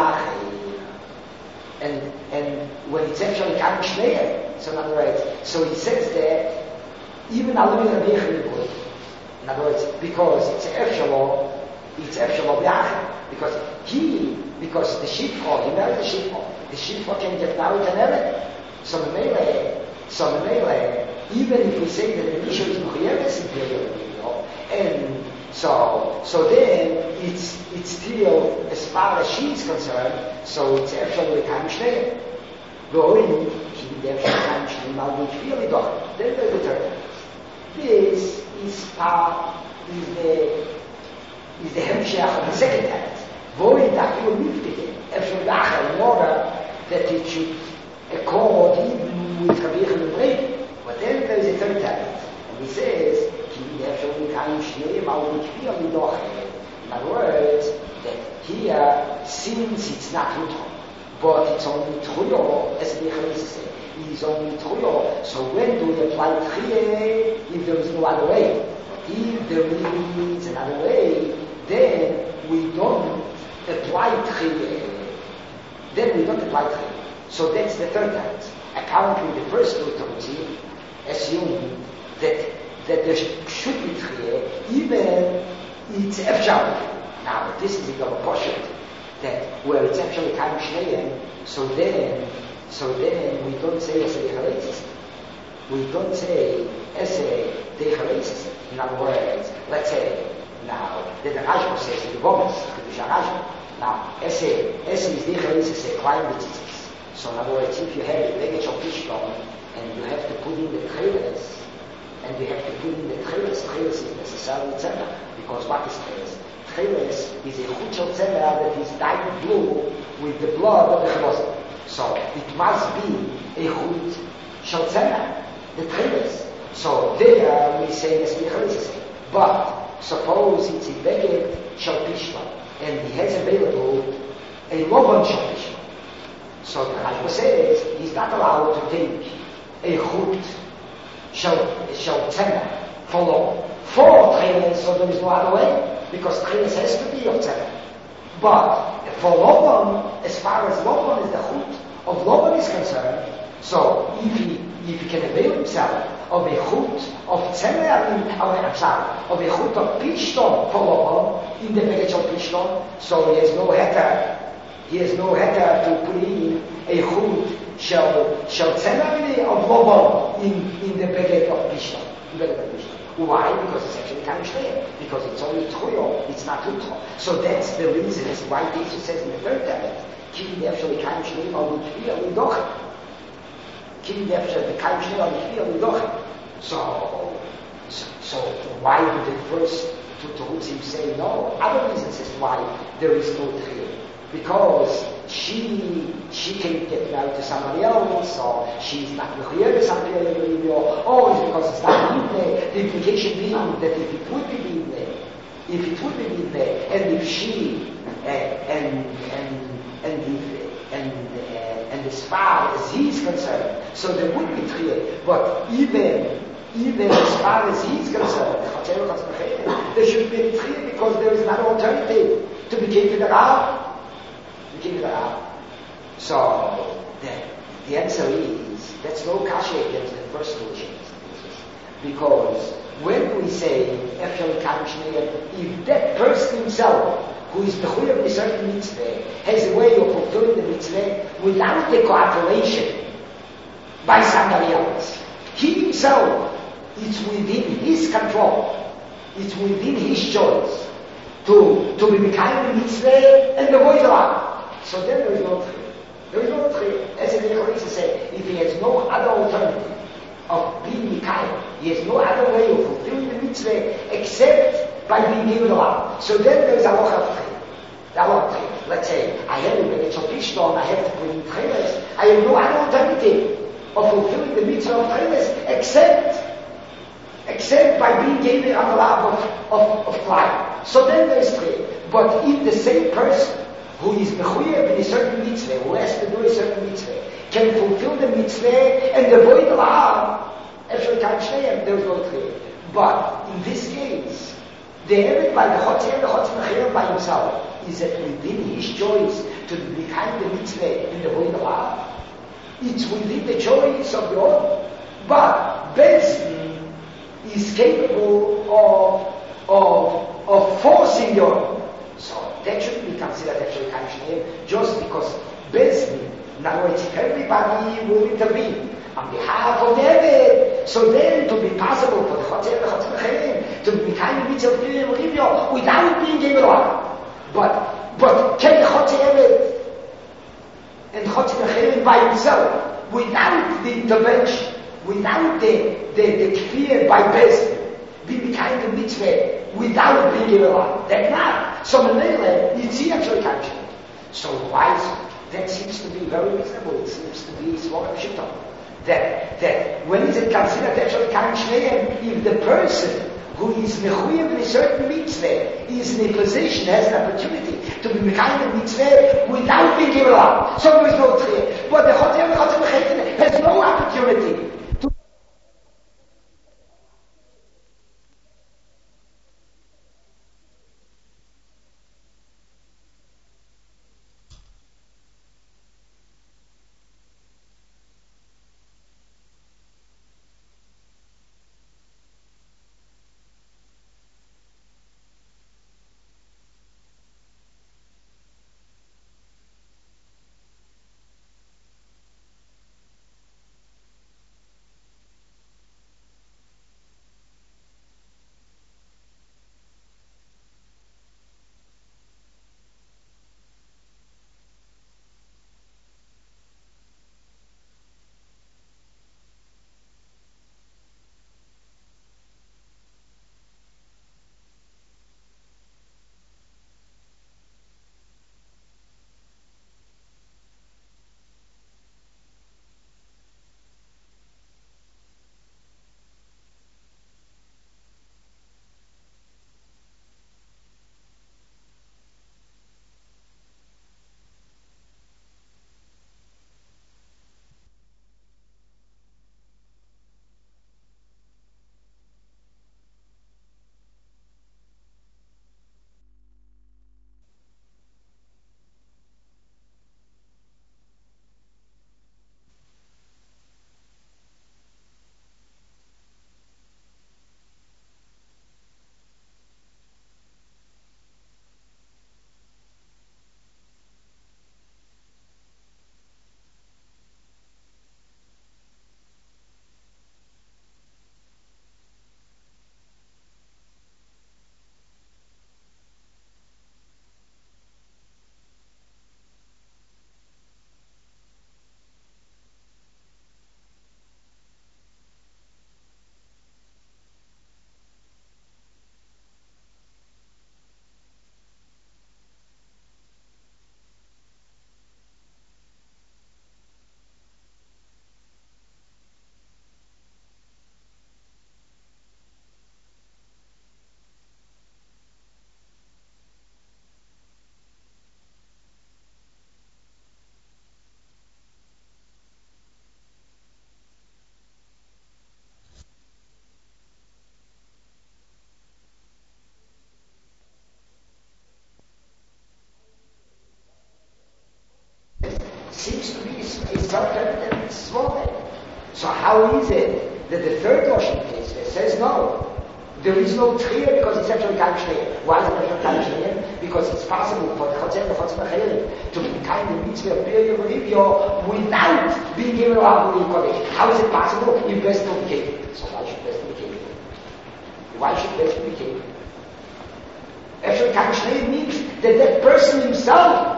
and and when it's actually coming shneir, so in other words, so he says that even Alumi Rabbi Yechon Breke, in other words, because it's efshalo, it's efshalo b'yachid, because he, because the shifra, he married the shifra, the shifra can get married and everything. So the melee, so the melee, even if we say that the issue is mechayeres in period, and so so then it's it's still as far as she is concerned, so it's actually time shnei. Going, keep the time shnei, now we feel it. Then the return. This is part is the is the hemshech of the second teretz. Void afilu miftige. Efshel dacha, in order that it should accord even with Chavich and Brei. But then there is a third teretz. And he says, Ki efshel mikayim shneim al mikvir midoche. In other words, that here, since it's not Hutro, but it's only Truyo, as the Echelese say, it's only Truyo. So when do we apply Tchie if there is no other way? But if there is another way, then we don't apply Tchie. Then we don't apply Tchie. So that's the third time. Apparently the first two Terutzim assume that, that there should be Tchie, even it's Efshar. Now, this is a double portion that where it's actually Kaim Shneim, so then, so then we don't say Ese Dechalesis. We don't say Ese Dechalesis. In other words, let's say, now, the Rashba says in the Gomes, the Rashba. Now, Ese, Ese is Dechalesis, a Klein B'tzitzis. So in other words, if you have a Legech of Pishton, and you have to put in the Tcheles, and you have to put in the Tcheles, Tcheles is necessarily Tzemach, because what is Tcheles? Tcheles is a chut shel tzemer that is dyed blue with the blood of the chavosim. So it must be a chut shel tzemer, the Tcheles. So there we say as Michaelis. But suppose it's a beged shel pishla, and he has available a loban shel pishla. So the Rashba says he's not allowed to take a chut shel shel tzemer for loban. For Tcheles, so there is no other way. Because Tcheles has to be of Tzemach. But for Loban, as far as Loban is the chut of Loban is concerned, so if he, if he can avail himself of a chut of Tzemach, I'm sorry, of a chut of Pishton for Loban, in the Beged of Pishton, so he has no heter, he has no heter to put in a chut shel shel Tzemach of Loban in, in the Beged of Pishton. Why? Because it's actually Kaim Shneim. Because it's only Truyo, it's not Hutro. So that's the reason as why Jesus says in the third teretz, Ki actually Kaim Shneim al Mikvir Lidochem. Ki actually Kaim Shneim al Mikvir Lidochem. So, so why did the first two Terutzim say no? Other reasons as why there is no Tchiyah. Because she she can get married to somebody else, or she's not mechuyev to somebody else, or it's because it's not bimne. The implication being that if it would be bimne, if it would be bimne, and if she uh, and and and if, and uh, and as far as he's concerned, so there would be tchiyah. But even even as far as he's concerned, there should be a tchiyah because there is not an alternative to be given the Rav. Give it up. So the, the answer is that's no kasha against the first solution. Because when we say if that person himself who is mechuyev a certain mitzvah has a way of fulfilling the mitzvah without the cooperation by somebody else, he himself, it's within his control, it's within his choice to to be mekayem the mitzvah and avoid the law. So then there is no tchiyah. There is no tchiyah. As the Echelese say, if he has no other alternative of being Mikayim, he has no other way of fulfilling the mitzvah except by being given allowed. So then there is a lot of tchiyah. A lot of tchiyah. Let's say, I have a Beged Shel Pishton, I have to put in tchiyahs. I have no other alternative of fulfilling the mitzvah of tchiyahs except except by being given an allowed of, of, of climb. So then there is tchiyah. But if the same person who is mechuyev in a certain mitzvah, who has to do a certain mitzvah, can fulfill the mitzvah and avoid the law, actually Kaim Shneim, there is no tchiyah. But in this case, the Eved by the Chotzer and the Chotzer Mechir by himself is that within his choice to become the mitzvah and avoid the law. It's within the choice of the other. But Bezdin is capable of, of, of forcing the other. So that shouldn't be considered actually Kaim Shneim just because Bezdin, in other words, if everybody will intervene on behalf of the Eved, so then to be possible for the Chotzer and the Chotzer Mechir to become the mitzvah of Rivyo without being given up. But, but can the Chotzer Eved and Chotzer Mechir by himself, without the intervention, without the, the, the fear by Bezdin, be becoming the mitzvah with being given up. They're not. So Menele, you see actually country. So why is it? That seems to be very reasonable. It seems to be Svara Pshita. That, that when is it considered actually country, if the person who is mechuyim in a certain mitzvah is in a position, has an opportunity to be kind of mitzvah without being given up. So there is no tchiyah. But the Chotem Chotem has no opportunity. Seems to be self-evident and swollen. So how is it that the third Lashon case says no? There is no tchiyah because it's actually kind of shnei. Why is it actually kind of shnei? Because it's possible for the Chotzeh, the Chotzeh to be kind of mitzvah period of without being given a lot of Kodesh. How is it possible? If best not be capable. So why should best be capable? Why should best be capable? Actually, kind of shnei means that that person himself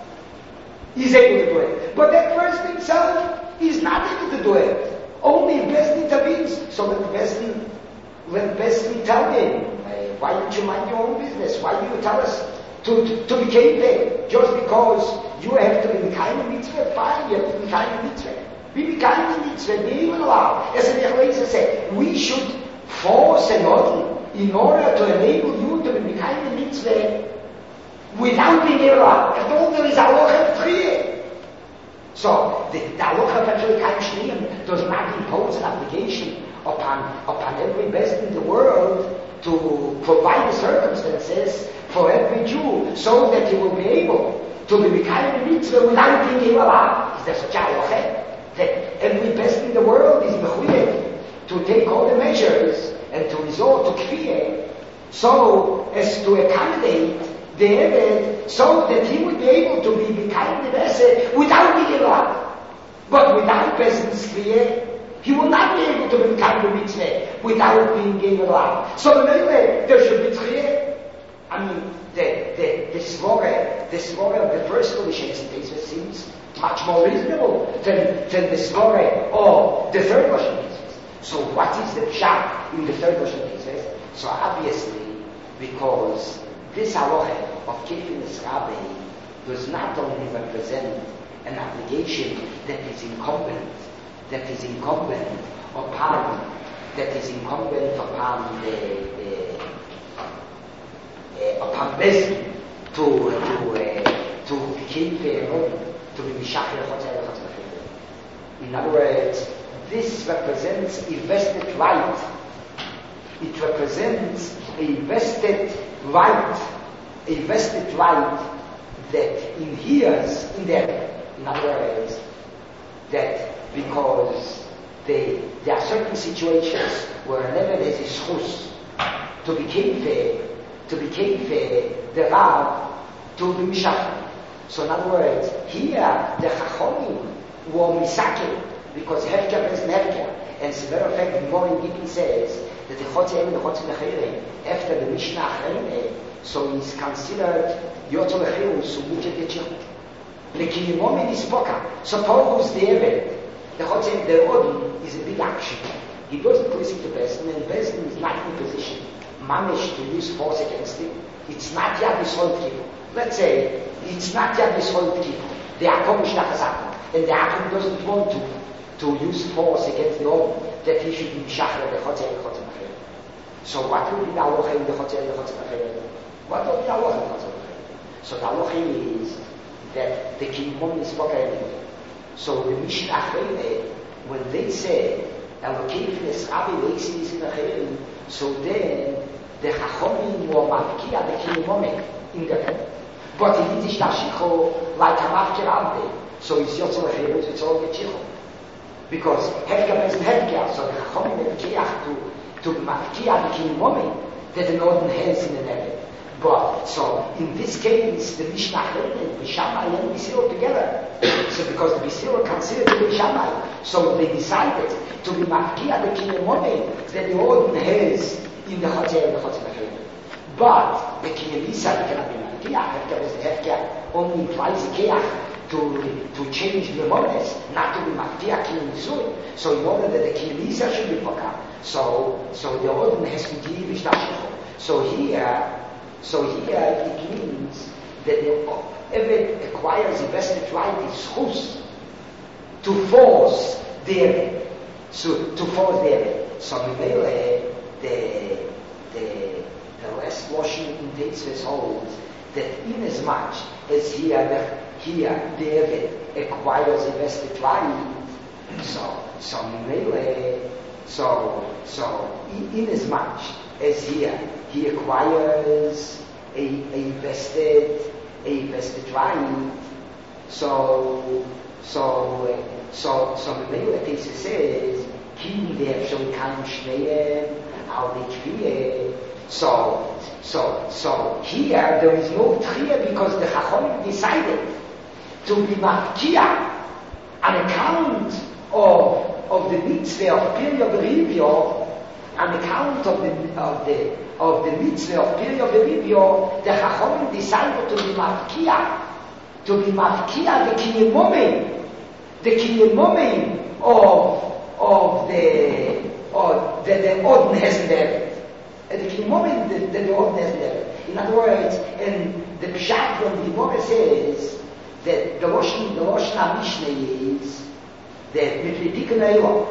is able to do it. But that person himself is not able to do it. Only if Besdin intervenes. So let Besdin, let Besdin tell him, why don't you mind your own business? Why do you tell us to, to, to be capable? Just because you have to be kind of mitzvah, fine, you have to be kind of mitzvah. We be kind of mitzvah, we even allow. As the Rebbe said, we should force an order in order to enable you to be kind of mitzvah without being able to. After all, there is halacha of tchiyah. So, the, the halacha of actually kind shniyim does not impose an obligation upon, upon every best in the world to provide the circumstances for every Jew so that he will be able to be kind of mitzvah without being able to. Is there such a halacha? That every best in the world is mechuyed to take all the measures and to resort to kfiyah so as to accommodate the Eved, so that he would be able to be becoming the Vesed without being allowed. But without Pesach's Kriyah, he will not be able to become the mitzvah without being given allowed. So anyway, there should be Kriyah. I mean, the the the svara, the svara of the first Lashon Kesef seems much more reasonable than than the svara of the third Lashon Kesef. So what is the pshat in the third Lashon Kesef? So obviously, because this halacha of Kefilas Rabbi does not only represent an obligation that is incumbent, that is incumbent upon, that is incumbent upon the, the uh, upon Bezin to to uh, to keep uh, to be mishachar chotzei chotzei. In other words, this represents a vested right. It represents a vested right, a vested right that inheres in them. In other words, that because they, there are certain situations where whenever there is a schus to be keife, to be keife, the Rav, to be mishachar. So in other words, here the Chachomim were misake because hefker is hefker. And as a matter of fact, the Gemara in Gittin says that the Chotzei and the Chotzei Mechayre, after the Mishnah Achrayne, so he's considered Yotzei Mechayre Sumuchet Yechir. Lekiyimomen is Poka. Suppose the Eved, the Chotzei, the Odin, is a big action. He doesn't listen to Bezdin, and Bezdin is not in position, managed to use force against him. It's not yet Yisrael Kippur. Let's say, it's not yet Yisrael Kippur. The Akom is not and the Akom doesn't want to. to use force against the Odin, that he should be Mishachar the Chotzei and the Chotzei Mechayre. So what will be the halacha in the Chotzei and the Chotzei Mechayre? What will be the halacha in the Chotzei Mechayre? So the halacha is that the Kiyumon is Poka. So the Mishnah Achrayne, when they say, Elokeifilis Rabbi Leisis in Mechayre, so then the Chachomim were Mavkia the Kiyumon in the head. But he did Ishtashiko like a Mavkir Ante. So it's Yotzei Mechayre, it's all the Chicho. Because Hefker is Hefker, so the Chachomim have Kiach to, to Mavkia the Kiyumon that the Norden has in the Nevet. But, so, in this case, the Mishnah and the Shammai and the Bisiro together. So, because the Bisiro considered to be Shammai, so they decided to be Mavkia the Kiyumon that the Odin has in the Chotzei and the Chotzei Mechayre. But, the Kiyelisa cannot be Mavkia, Hefker is Hefker, only implies a Kiach to, to change the modes, not to be Mavkia Kiyelisa. So, in order that the Kiyelisa should be Poka, so, so the Odin has to give Ishtashiko. So here, So here it means that the Eved acquires a vested right, is schus, to force the Eved. So, to force the Eved. So, Mimele, the, the, the last washing in Teitzves holds that inasmuch as here the, here the Eved acquires a vested right, so, so Mimele, so, so, inasmuch as here he acquires a, a vested, a vested right. So, so, so, so the Mele Tesa says, Kim der shel kaim shneim al dekviye. So, so, so here there is no tchiyah because the Chachomim decided to be mafkia on account of of the mitzvah of period review. On account of the of the of the mitzvah of period of Ribio, the Chachomim decided to be mafkia, to be mafkia the Kiyumon, the Kiyumon of of the of the the Odin hasn't there, and the Kiyumon that the, the Odin hasn't there. In other words, and the Pshat from the Gemara says that the Loshen the Loshen Mishnah is that Mitlitikun Eilo.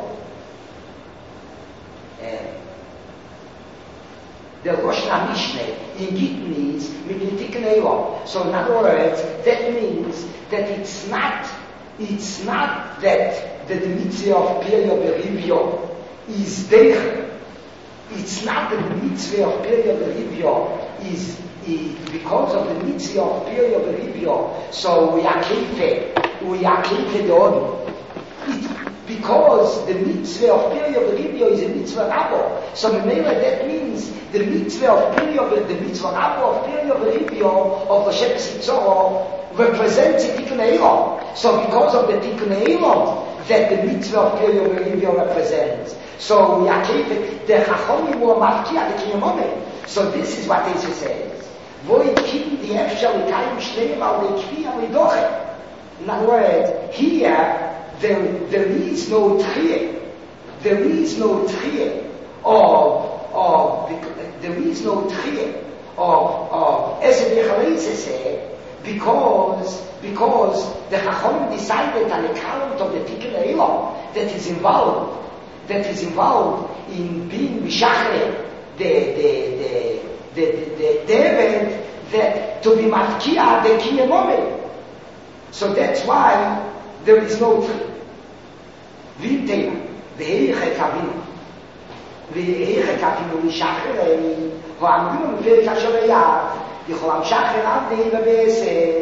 The Rosh Hashanah in Gittin is Mitlitikun Eilo. So in other words, that means that it's not, it's not that, that the mitzvah of period berivio is there. It's not that the mitzvah of period berivio is, is because of the mitzvah of period berivio. So we are keife, we are keife the Odin. Because the mitzvah of period berivio is a mitzvah rabo. So that means the mitzvah of period, the mitzvah rabo of period berivio of the Shepherd Sitzoro represents a tikkun eilon. So because of the tikkun eilon that the mitzvah of period berivio represents, so we are keeping the Chachomim were mafkia the Kiyumon. So this is what Jesus says. Void kim the efshar l'kayim shneim al l'kviyah l'doche. In other words, here There, there is no tchiyah. There is no tchiyah of, of, there is no tchiyah of, of Ezebechalese say, because, because the Chacham decided on account of the Tikkun Eilam that is involved, that is involved in being Mishachre, the, the, the, the, the, the David, that to be Matkia, the Kiyamome. So that's why there is no tree. Vintena, the Eiche Kavinu. ואיך כתינו משחרר, הוא עמדו מפרק השוריה, יכול המשחרר עבדי ובעשה.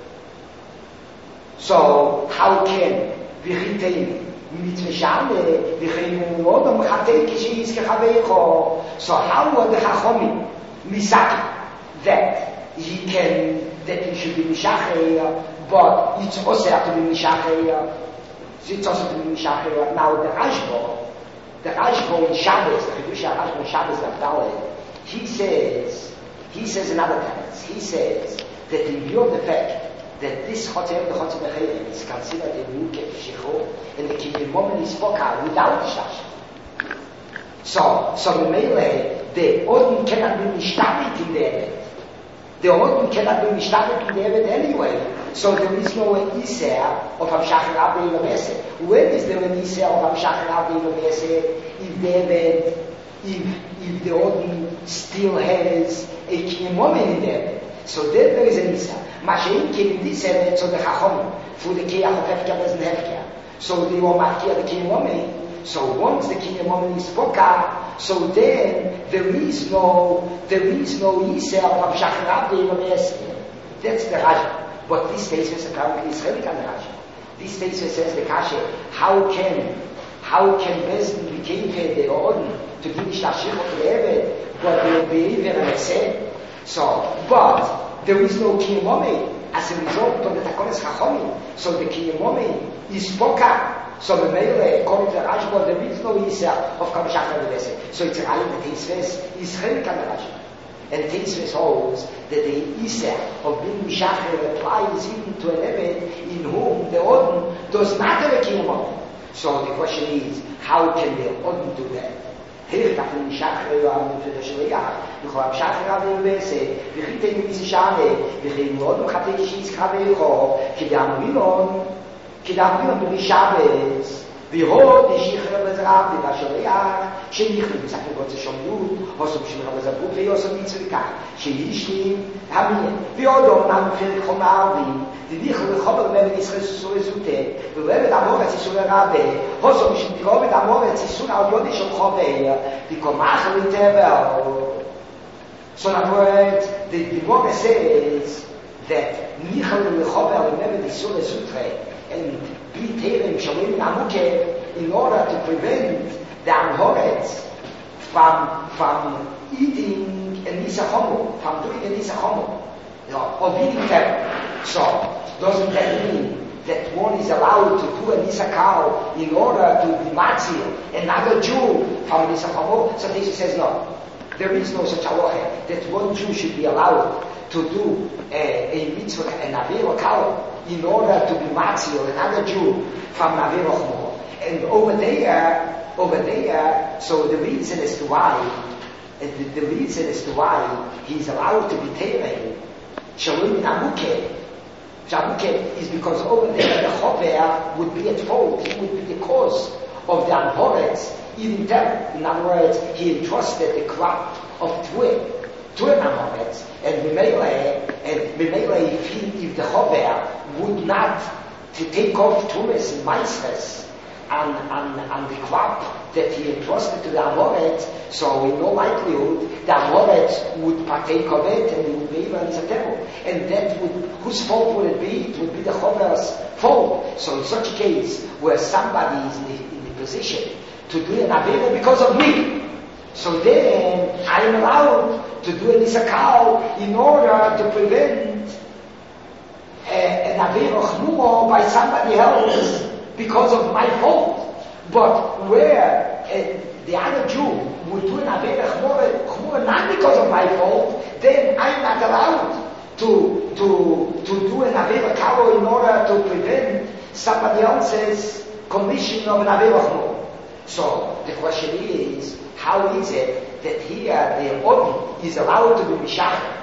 So, how can וכיתנו מתמשענה, וכינו עוד המחתה כשאיס כחוויכו. So, how are the Chachomim misaki that he can, that he should be משחרר, but it's also to be משחרר. It's also to be משחרר. Now, the Rashba, the Rashba in Shabbos, the Chidush Rashba in Shabbos Naftaleh, he says, he says another text. He says that in view of the fact that this Chotem, the Chotem Echayim, is considered a Mukef Shechor, and the Kiyimom is spoken without the Shash. So, so the Mele, the Odin cannot be Mishtabit in the Eved. The Odin cannot be Mishtabit in the Eved anyway. So there is no Iser of Hamshachar Abdei Lavese. When is there an Iser of Hamshachar Abdei Lavese? If David, if, if the Odin still has a Kiyimomen in there. So there, there is an Iser. Mashein came in this Eved, so the Chachom, for the Kiyach of Hefker doesn't Hefker. So the Omakia, the Kiyimomen. So once the Kiyimomen is Poka, so then there is no, there is no Iser of Hamshachar Abdei Lavese. That's the Rashba. But this statement apparently is really kind of Rashi. This statement says the Kasha, how can, how can Bezdin be capable the Odin to give the Shtashich of the Eved, but they will be even as said. So, but there is no Kiyomome as a result of the Takones Chachomim. So the Kiyomome is Poka. So the Meile, according to the Rashba, there is no Isa of Kamashach Ravese. So it's a Rali that his face is really kind of Rashi. And Teisves holds that the Isa of being Mishacher applies even to an Eved in whom the Odin does not have a Kiyomon. So the question is, how can the Odin do that? Here, that in Mishacher, you are in the Shaliach, you have Mishacher Avim Bese, you hit in Misishane, you hit in Odin Chateshis Kavecho, Kidam Milon, Kidam Milon to be Shabbos. V'hod yishicher bezrav v'vashaleach sheyichlu b'sakhu b'tze shomyut hosum shemira b'zabut v'yosum mitzvika sheyishlim hamiyeh v'hod omnam v'chelik chomavim v'vichlu v'chober b'em yisrael susur ezute v'vevet amoretz yisur erabe hosum shemtirovet amoretz yisur al yodi shom chovei v'komach v'tevel. So in other words, the Gemara says that Michal v'chober b'em yisur ezute and be taken Shalim Namuke in order to prevent the Amhoretz from, from eating a Nisa Homo, from doing a Nisa Homo, you know, of eating them. So, doesn't that mean that one is allowed to do a Nisa cow in order to be Matzil, another Jew from Nisa Homo? So Jesus says no. There is no such halacha that one Jew should be allowed to do a, a mitzvah, an avera cow, in order to be Matzil, another Jew from Avera Chmo. And over there, over there, so the reason as to why, the, the reason as to why he's allowed to be Tereh, Shalom Namuke, Shamuke is because over there the Chover would be at fault, he would be the cause of the Amhoretz, even them. In other words, he entrusted the crop of Tvui to an Amhoretz, and Mimele, and Mimele, if, he, if the Chover would not to take off Tumas and Meisres and, and, and the crop that he entrusted to the Amoretz, so in no likelihood the Amoretz would partake of it and it would be even in September. And that would, whose fault would it be? It would be the Chover's fault. So in such a case where somebody is in the, in the position to do an Avera because of me, so then I am allowed to do an Isakal in order to prevent Uh, an Avera Chmura by somebody else because of my fault. But where uh, the other Jew would do an Avera Chmura not because of my fault, then I'm not allowed to to to do an Avera Karo in order to prevent somebody else's commission of an Avera Chmura. So the question is, how is it that here the Obi is allowed to be Mishachar?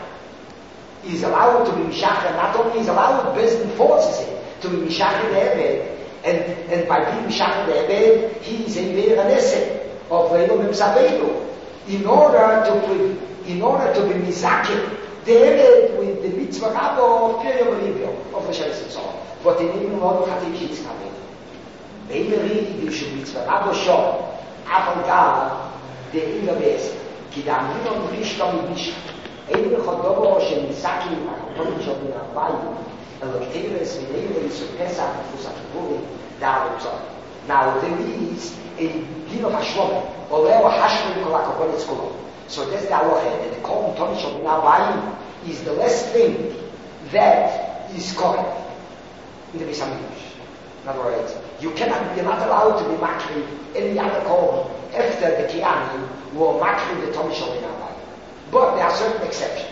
Is allowed to be Mishachar, not only is allowed, Bezdin forces it to be Mishachar the Eved, and, and by being Mishachar the Eved, he is a Ver Anesed of Reilu Memsavelu, in order to in order to be Mizakir, the Eved with the Mitzvah Rabbo of Period Rivio, of the Shabbos and so on. But in even one Chativ Shitz Kamei. Beime Rivio should Mitzvah Rabbo Shom, Afal Gal, the Inga Bes, Ki da Minon Rishto Mi Bishka. Ein Chodoro Shemizaki, Akoponim Shom Min Abayim, Electeres Vineiru Yisur Pesach, Fusakipuri, Darum Zor. Now there is a din of Hashlomen, Oleo Hashlomen Kol Akoponim Tzkolom. So that's the halacha, that the Kol Toni Shom Min Abayim is the last thing that is correct in the Beis HaMikdash. In other words, you cannot, you're not allowed to be makri any other Kol after the Kiyani were makri the Toni Shom Min Abayim. But there are certain exceptions.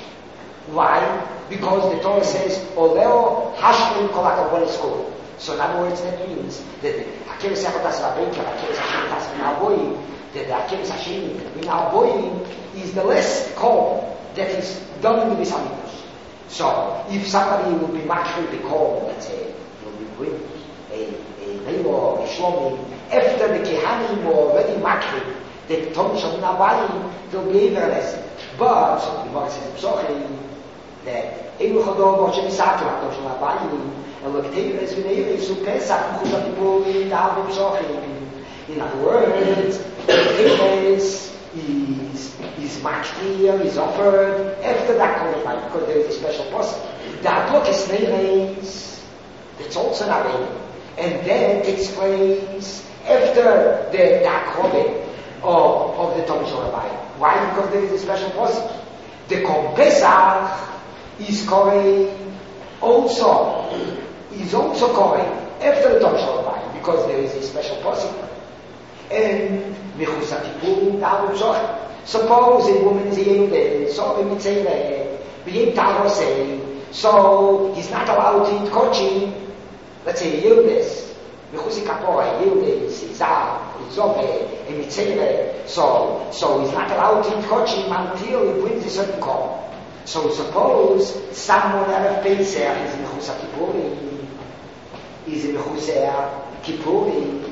Why? Because the Torah says, Oleo Hashlim Kolakabon is cool. So in other words, that means that the Akeres Yachotas Rabbeika, Akeres Yachotas Minaboim, that the Akeres Hashim Minaboim is the less call that is done in the Beis HaMikdash. So if somebody will be makri the call, let's say, will be bring a a Neivo, a Shlomim, after the Kehanim were already makri, the Tom Shom Nabayim will be a lesson. But, so the Gemara says in Psochim, that Eilu Chodor Moshe Misakra, Tom Shom Nabayim, and Lekteres V'neiru Yisur Pesach, Mechuzat Yipurim, Da'av Psochim. In other words, Lekteres is, is makir, is offered after that Korban, because there is a special person. The Adlokes Neireis, that's also narrated, and then takes place after the Korban. Of, of the Tom Shom Nabayim. Why? Because there is a special posik. The Korban Pesach is correct also, is also correct after the Tom Shom Nabayim, because there is a special posik. And Mechuzat Yipurim, Da'av Psochim. Suppose a woman is a Yehuda, so we say that, B'yim Tarosei, so he's not allowed to eat kochim, let's say Yehudas, Mechuzi Kapora, Yehudas, Izar, Zobe, and Mitzvah, so, so he's not allowed to eat kochim until he brings a certain call. So suppose someone out of Pesach is in Mechuzah Kippurim, is in Mechuzah Kippurim,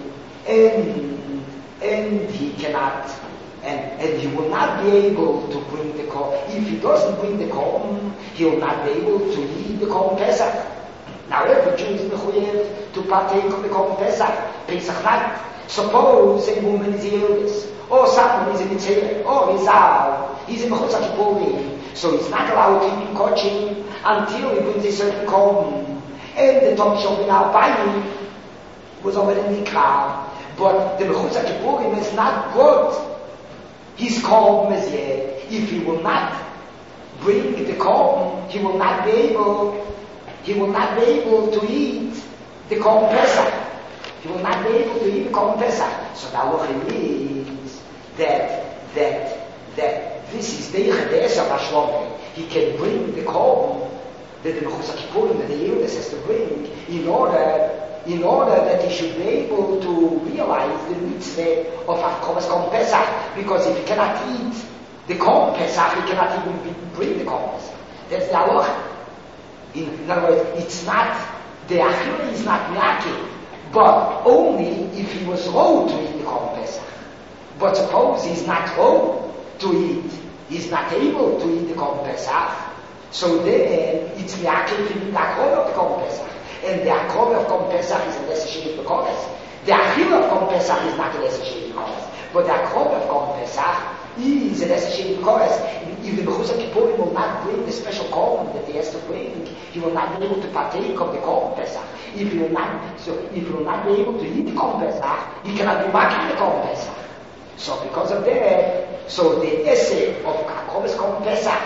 and, and he cannot, and, and he will not be able to bring the call. If he doesn't bring the call, he will not be able to eat the call Pesach. Now every Jew is mechuyev to partake of the call Pesach, Pesach night. Suppose a woman is Yehudas, or someone is in Mitzvah, or Izar, he's in Mechuzah Kippurim, so he's not allowed to eat kochim until he brings a certain korban. And the Tom Shom Nabayim was already nikah, but the Mechuzah Kippurim is not good. His korban is yet. If he will not bring the korban, he will not be able, he will not be able to eat the korban Pesach. He will not be able to eat the korban Pesach. So the halacha means that that that this is the Yehudas of Hashlomen. He can bring the korban that the Mechuzah Kippurim that the Yehudas has to bring in order in order that he should be able to realize the mitzvah of Hafkovas korban Pesach. Because if he cannot eat the korban Pesach, he cannot even be, bring the korban Pesach. That's the halacha. In, in other words, it's not the achila is not miyaki. But only if he was owed to eat the korban Pesach. But suppose he's not owed to eat, he's not able to eat the korban Pesach, so then it's miyakil to eat the akrona of the korban Pesach. And the akrona of korban Pesach is a lesser sheni b'kodes. The achila of korban Pesach is not a lesser sheni b'kodes. But the akrona of korban Pesach is a lesser sheni b'kodes. If the Mechuzah Kippurim will not bring the special korban that he has to bring, he will not be able to partake of the korban Pesach. If he will not, so if he will not be able to eat the korban Pesach, he cannot be making the korban Pesach. So because of that, so the essay of Hafkovas korban Pesach,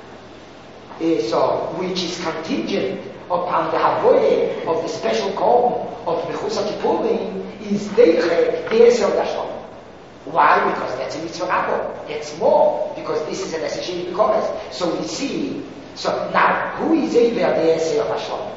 is, so, which is contingent upon the havoye of the special korban of Mechuzah Kippurim, is deiche the essay of Hashlomen. Why? Because that's a mitzvah rabbo. That's more, because this is an essay because. So we see, so now, who is Eiver the essay of Hashlomen?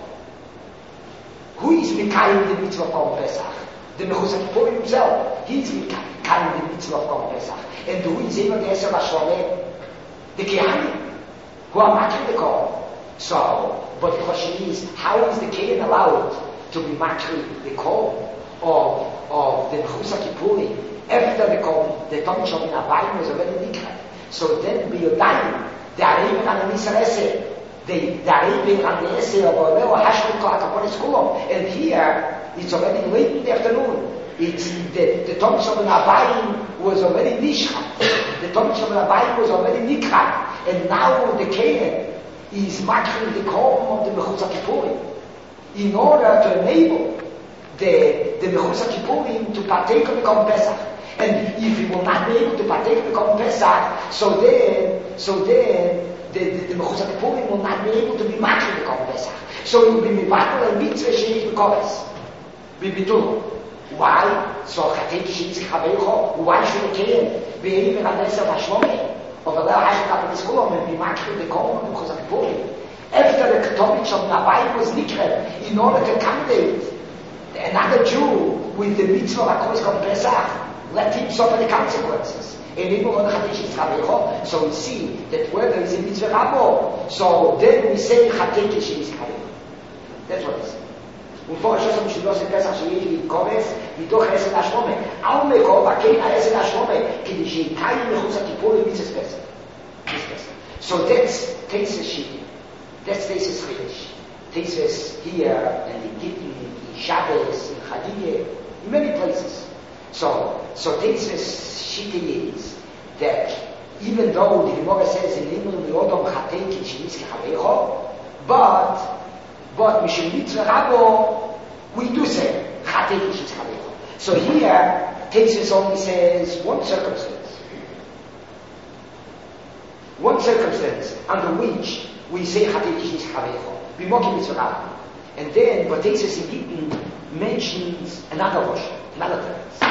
Who is Mikayim the mitzvah of Pesach? The Mechuzah Kippurim himself. He is Mikayim. carrying the mitzvah of Korban Pesach. And who is able to answer Vashlomeh? The Kehanim, who are making the call. So, but the question is, how is the Kehan allowed to be making the call of, of the Mechusa Kippurim after the call, the Tom Shom in Abayim was already Nikra? So then, B'Yodayim, the Arevin and the Nisar Eseh, the Arevin and the Eseh of Oreo Hashmit Kol HaKaponis Kulom, and here, it's already late in the afternoon. It's the, the Tom Shom in Abayim was already Nishcha. The Tom Shom in Abayim was already Nikra. And now the Kehan is making the call of the Mechutza Kippurim in order to enable the, the Mechutza Kippurim to partake of the Korban Pesach. And if he will not be able to partake of the Korban Pesach, so then, so then, the, the, the Mechutza Kippurim will not be able to be making the Korban Pesach. So it will be Mivatel and Mitzvah Sheinish B'Kovetz. B'Bitul. Why? So Chatei Sheinish Chavecho. Why should the Kehan be able to answer Vashlomeh? Of Allah has got this column and be marked with the column because of the Purim. After the Ketobit of Nabai was Nikred, in order to accommodate another Jew with the mitzvah of Korban Pesach, let him suffer the consequences. And even when the Chatei Sheinish Chavecho, so we see that where there is a mitzvah Rabo, so then we say Chatei Sheinish Chavecho. That's what it is. ומפורש עושה משלוש לפסח שיש להתקובץ מתוך עשר להשלומה. על מקום, הכן העשר להשלומה, כדי שיקיים מחוץ לכיפור למיצס פסח. So that's Tesis Shittim. That's Tesis Chiddush. Tesis here, and in Gittin, in Shabbos, in Chadiyah, in many places. So, so Tesis Shittim is that even though the Gemara says in Limon Yodom Chatei Sheinish Chavecho, but But Mishum Mitzvah Rabo, we do say Chatei Sheinish Chavecho. So here, Tesis only says one circumstance. One circumstance under which we say Chatei Sheinish Chavecho. B'mokim Mitzvah Rabo. And then, but Tesis in Gittin mentions another version, another term.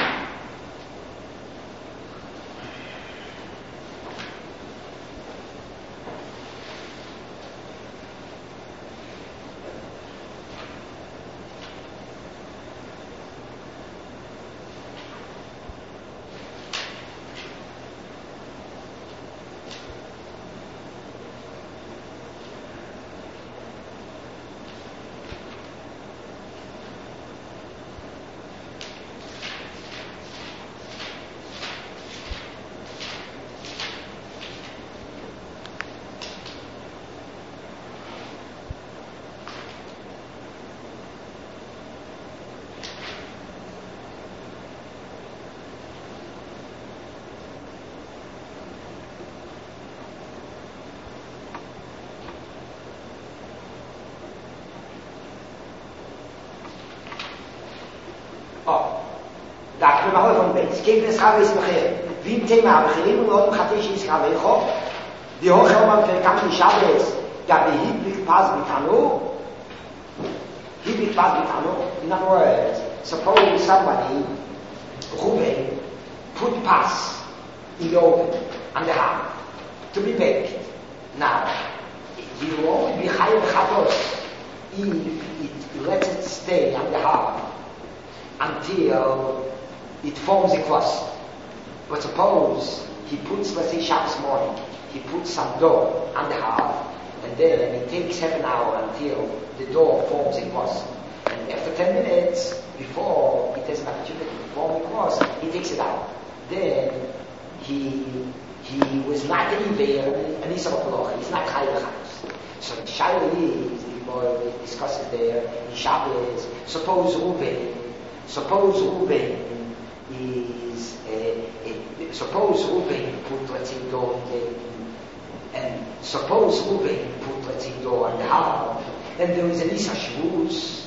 Kijk naar schouw is begin. Wie thema begin moet ook Chatei Sheinish Chavecho. Die hoge man kan kan Shabbos. Ja, die hiblik pas bitano. Hiblik pas bitano. In other words, suppose somebody, Ruben, put pas in the oven on the heart to be baked. Now, he will only be high chatos if it lets it stay on the heart until it forms a crust. But suppose he puts, let's say Shabbos morning, he puts some dough on the heart, and then it takes half an hour until the dough forms a crust. And after ten minutes, before it has an opportunity to form a crust, he takes it out. Then he he was not anywhere, and he's he's not Chayil. So the Shaila is, the Gemara discusses there in Shabbos. Suppose Reuben, suppose Reuben is uh, uh, suppose Reuben put let's say dough and suppose Reuben put let's say dough on the heart, and there is an Isa Shavuos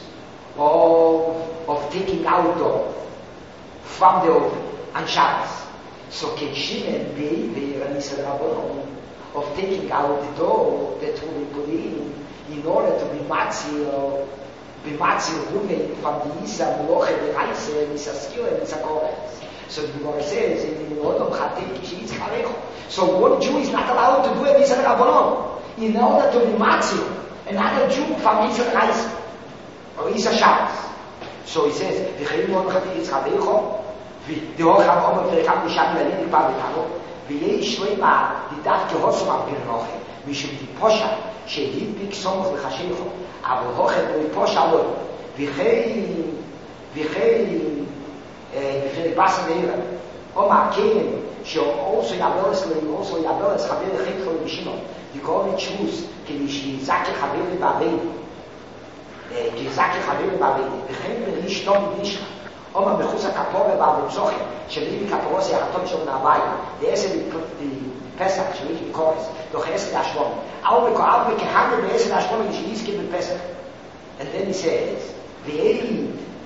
of of taking out dough from the oven on Shabbos. So can Shimon be there and Isa Rabbanon of taking out the dough that will be put in in order to be matzil be matzil Reuben from the Isa Meloche the Reise and Isa Skil and Isa Kores. So the Gemara says in the Odom Chatei Sheinish Chavecho. So one Jew is not allowed to do it Isa Rabbanon in order to be matzil another Jew from Isa Reise or Isa Shabbos. So he says V'chein Odom Chatei Sheinish Chavecho Die Hochham Omer für Kam Misham Lalini Pavitano, wie je Shleima, die darf Jehoshua am Pirnoche, משום die Posha, שהדביק סומך לחשיכו, אבל הוכת בוי פושע לא, וכי, וכי, וכי בסה דהירה, או מהכן, שאוסו יבלס, אוסו יבלס חבר לחיקו לבישינו, דקורת שוס, כדי שיזקי חבר לבעבינו, כזקי חבר לבעבינו, וכן בריש תום בישך, אומר מחוץ הכפורה והבצוחם, שבלי כפורוסי החתום של נהווי, דעשר פסח, שבלי כקורס, דוח עשר השלום. אבל וכואב וכהנד בעשר השלום, שיזכי בפסח. And then he says, ואי,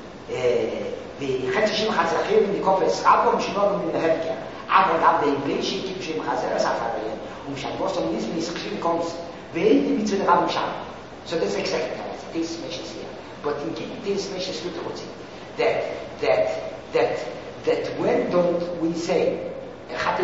וחצי שם חזכים מקופס רבו, משנונו מן ההבקר. אבל גם די בי שיקים שהם חזר הסחריין, ומשנבוס תמיס מיסקשים קומס, ואי די מצווה לרב משם. So this is exactly what this mentions here. But in this mentions to the that that that that when don't we say that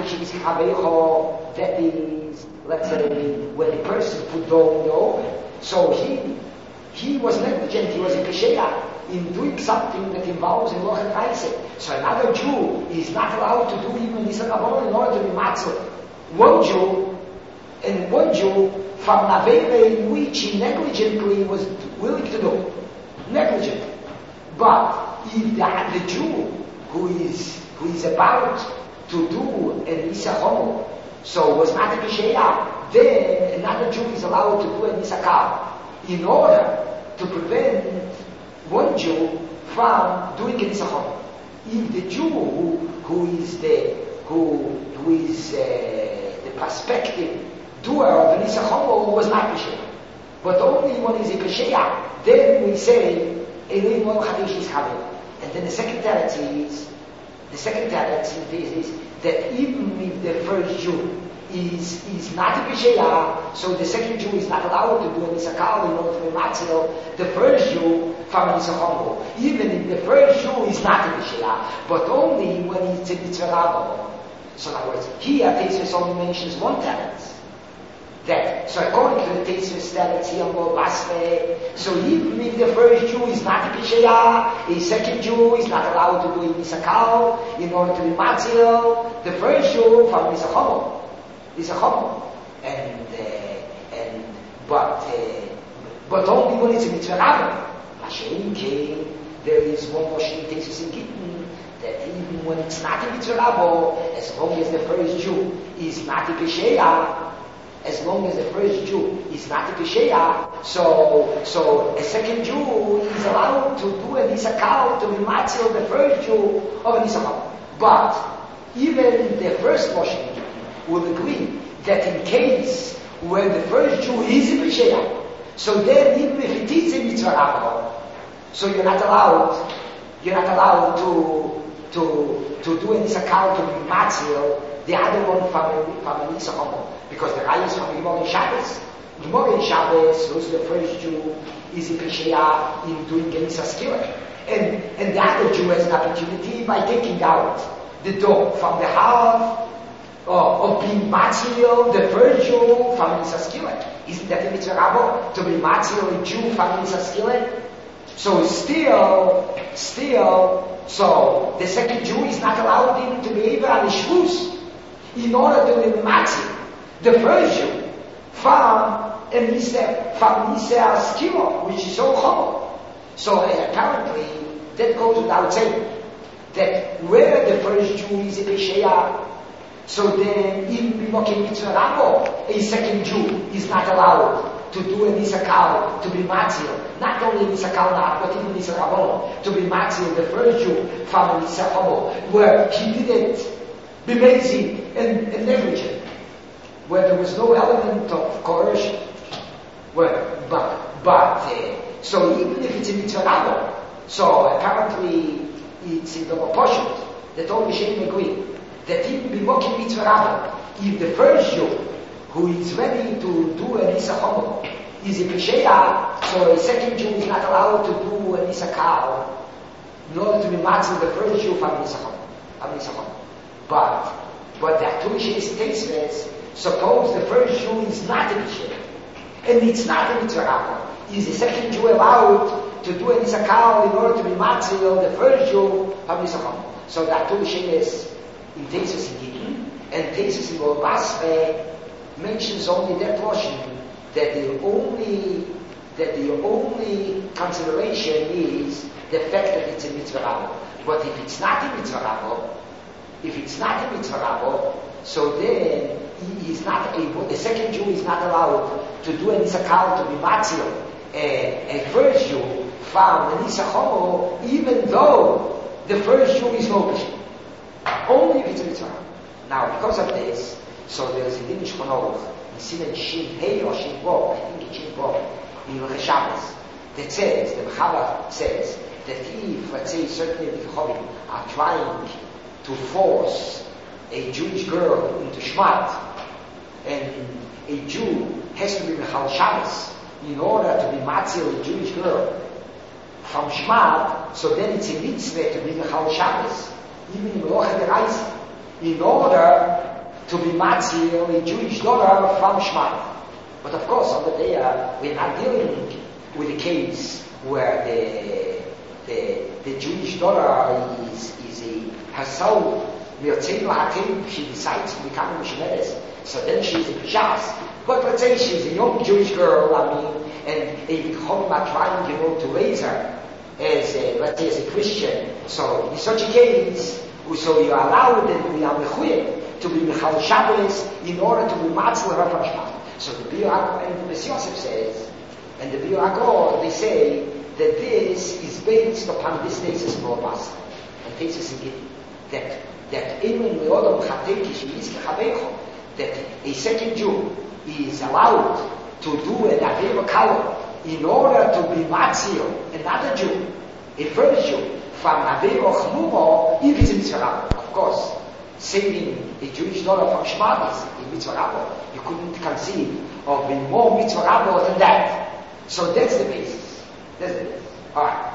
is, let's say, when a person put dough in the oven, so he he was negligent, he was a pesheya in doing something that involves in loch and kaise. So another Jew is not allowed to do even this in order to be matzah. One Jew and one Jew from Navera in which he negligently was willing to do, negligent. But if the, the Jew who is who is about to do an Isachom, so was not a Pesheya, then another Jew is allowed to do an Isakar in order to prevent one Jew from doing an Isachom. If the Jew who who is the who who is uh, the prospective doer of an Isachom was not Pesheya, but only when he's a Pesheya, then we say Eloi Mo Chadish is Chavir. And then the second teretz is, the second teretz is that even if the first Jew is is not a Pesheya, so the second Jew is not allowed to do an Isakal in order to be Matzil, the first Jew from an Isachombo. Even if the first Jew is not a Pesheya, but only when it's a Mitzvah. So in other words, here Teisves only mentions one teretz. That, so according to the Teisves teretz here, so even if the first Jew is not a Pesheya, a second Jew is not allowed to do a Misakal in order to be Matzil, the first Jew from Misachombo is a Chombo. And, uh, and, but, uh, but only when it's a Mitzvah Rabbi. Hashem came, there is one more in Teisves in Gittin, that even when it's not a Mitzvah Rabbi, as long as the first Jew is not a Pesheya, as long as the first Jew is not a Pesheya, so so a second Jew is allowed to do an Isakal to be Matzil the first Jew of an Isakal. But even the first Moshe will agree that in case where the first Jew is a Pesheya, so then even if it is a Mitzvah Rabbi, so you're not allowed, you're not allowed to to to do an Isakal to be Matzil the other one from from an Isakal. Because the guy is from Gemara in Shabbos. Gemara in Shabbos, who's the first Jew, is a Pesheya in doing Gemisa Skillet. And, and the other Jew has an opportunity by taking out the dough from the half uh, of being Matzil, the first Jew from Gemisa Skillet. Isn't that a Mitzvah Rabbo? To be Matzil, a Jew from Gemisa Skillet? So still, still, so the second Jew is not allowed even to be able on the Shvus in order to be Matzil. The first Jew from Elisa, from Elisa Skimo, which is so common. So uh, apparently, that goes without saying, that where the first Jew is a Pesheya, so then even Bimokim Mitzvah Rabbo, a second Jew is not allowed to do an Isakal, to be Matzil, not only an Isakal, but even Isakal, to be Matzil, the first Jew from Elisa, where he didn't be lazy and, and negligent, where there was no element of coercion. Where, but, but, uh, so even if it's a Mitzvah Rabbo, so apparently it's in the Moposhut, that all Rishonim agree, that even Bimokim Mitzvah Rabbo, if the first Jew who is ready to do an Isachom is a Pesheya, so a second Jew is not allowed to do an Isakal in order to be Matzil the first Jew from Isachom. But, but the Atumish is Teisves, suppose the first Jew is not a Pesheya, and it's not a Mitzvah Rabbo. Is the second Jew allowed to do an Isakal in order to be Matzil the first Jew of Isachom? So that two Shemes in Tesis in Gittin, and Tesis in Basre mentions only that portion, that the only that the only consideration is the fact that it's a mitzvah rabbo. But if it's not a mitzvah rabbo, if it's not a mitzvah rabbo, so then he is not able, the second Jew is not allowed to do an isakal, to be matzil, a, a first Jew from an isachomo, even though the first Jew is no Bishop. Only if it's a mitzvah. Now, because of this, so there's a din Shmonov, in Simen Shin Hey or Shin Bo, I think it's Shin Bo, in Rosh Hashanah, that says, the Mechaber says, that if, let's say, certain Yiddichobim are trying to force a Jewish girl into Shmat, and a Jew has to be Mechal Shabbos in order to be Matzil, a Jewish girl, from Shmat, so then it's a mitzvah to be Mechal Shabbos, even in Melocha Deraisa, in order to be Matzil, a Jewish daughter from Shmat. But of course, over there, we're not dealing with a case where the the, the Jewish daughter is, is a herself, she decides to become a Mishnah, so then she's a Pishas. But let's say she's a young Jewish girl, I mean, and a Chacham are trying, you know, to raise her as a, let's say, as a Christian. So in such a case, so you are allowed and we are mechuyet to be Mechal Shabbos in order to be Matzil her from Shmat. So the Biur HaGor, and Messiah Yosef says, and the Biur HaGor, they say that this is based upon this thesis of Bas, and thesis in Gittin, that that even Leodom Chateki Sheis Kechavecho, that a second Jew is allowed to do an Avera Kalo in order to be Matzil, another Jew, a first Jew, from Avera Chmuro, if it's a mitzvah. Of course, saving a Jewish daughter from Shmat is a mitzvah rabbo. You couldn't conceive of being more mitzvah rabbo than that. So that's the basis. That's the basis. Alright.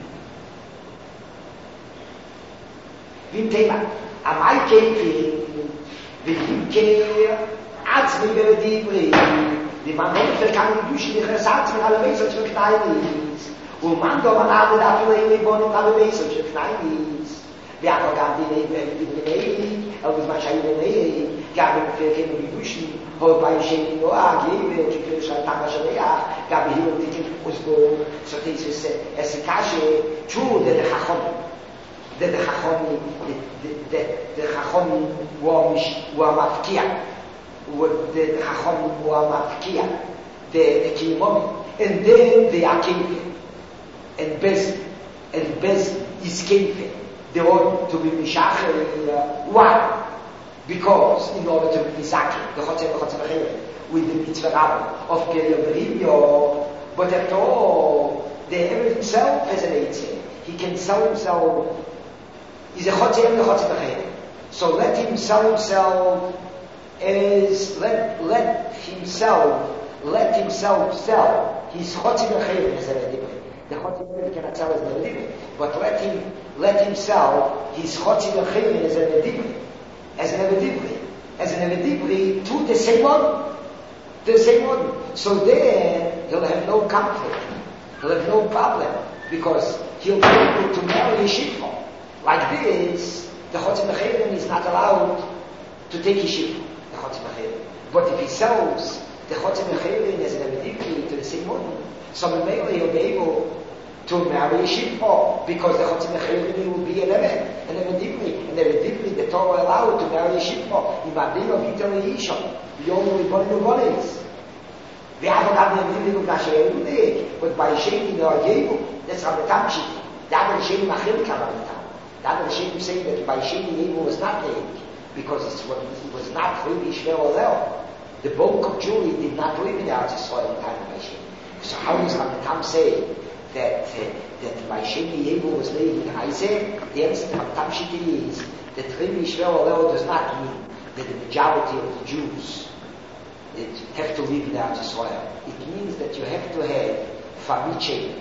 Vim tema. Am I keeping vim keir atzmi beredibri the man not verkangen duschen die Gesetze mit alle Wesen zu klein ist. Und man da man alle dafür in Bonn alle Wesen zu klein ist. Wir haben gar die Leben die aber was man scheint nee gab für keine duschen hol bei schön no a gebe und ich schon tag schon ja gab hier und die Ausbau so das ist es kasche chu der Chacham der Chacham der der Chacham wo mich wo mafkia the Chacham who are Mafkia, the Ekimom, and then the Akefe, and Bez, and Bez is Kefe. They want to be Mishachel. Why? Because in order to be Mizaki, the Chotzeh Chotzeh with the Mitzvah Rabbi of Keriyah, but after all, the Erev himself has an Eitzeh. He can sell himself. He's a Chotzeh and the Chotzeh. So let him sell himself. Is let let himself let himself sell his chotzim b'chayim as a redibri. The chotzim b'chayim cannot sell as a redibri, but let him let him sell his chotzim b'chayim as a redibri, as an redibri, as an redibri to the same one, the same one. So then he'll have no conflict, he'll have no problem because he'll be able to marry a shifra. Like this, the chotzim b'chayim is not allowed to take a shifra. But if he sells the Chotzeh Mechelin as an Evedibri to the same one, so maybe he'll be able to marry a Shifra because the Chotzeh Mechelin will be an Emed, an Evedibri, an Evedibri the Torah allowed to marry a Shifra. In Babino Vitor Yishon, the only one who bodies. We haven't got the Evedibri of Nashe, but by Shem in our Yehu, that's how the Tamshi. That was Shem Machil Kavatam. That was Shem saying that by Shem Yehu was not there. Because it was not really Shver Olel. The bulk of Jewry did not live in the Eretz Yisrael in the time of Moshe. So how does Hamatam say that uh, that Moshe Yehu was living in Isaac? The answer to Hamatam Shiti is that really Shver Olel does not mean that the majority of the Jews have to live in the Eretz Yisrael. It means that you have to have Famichet.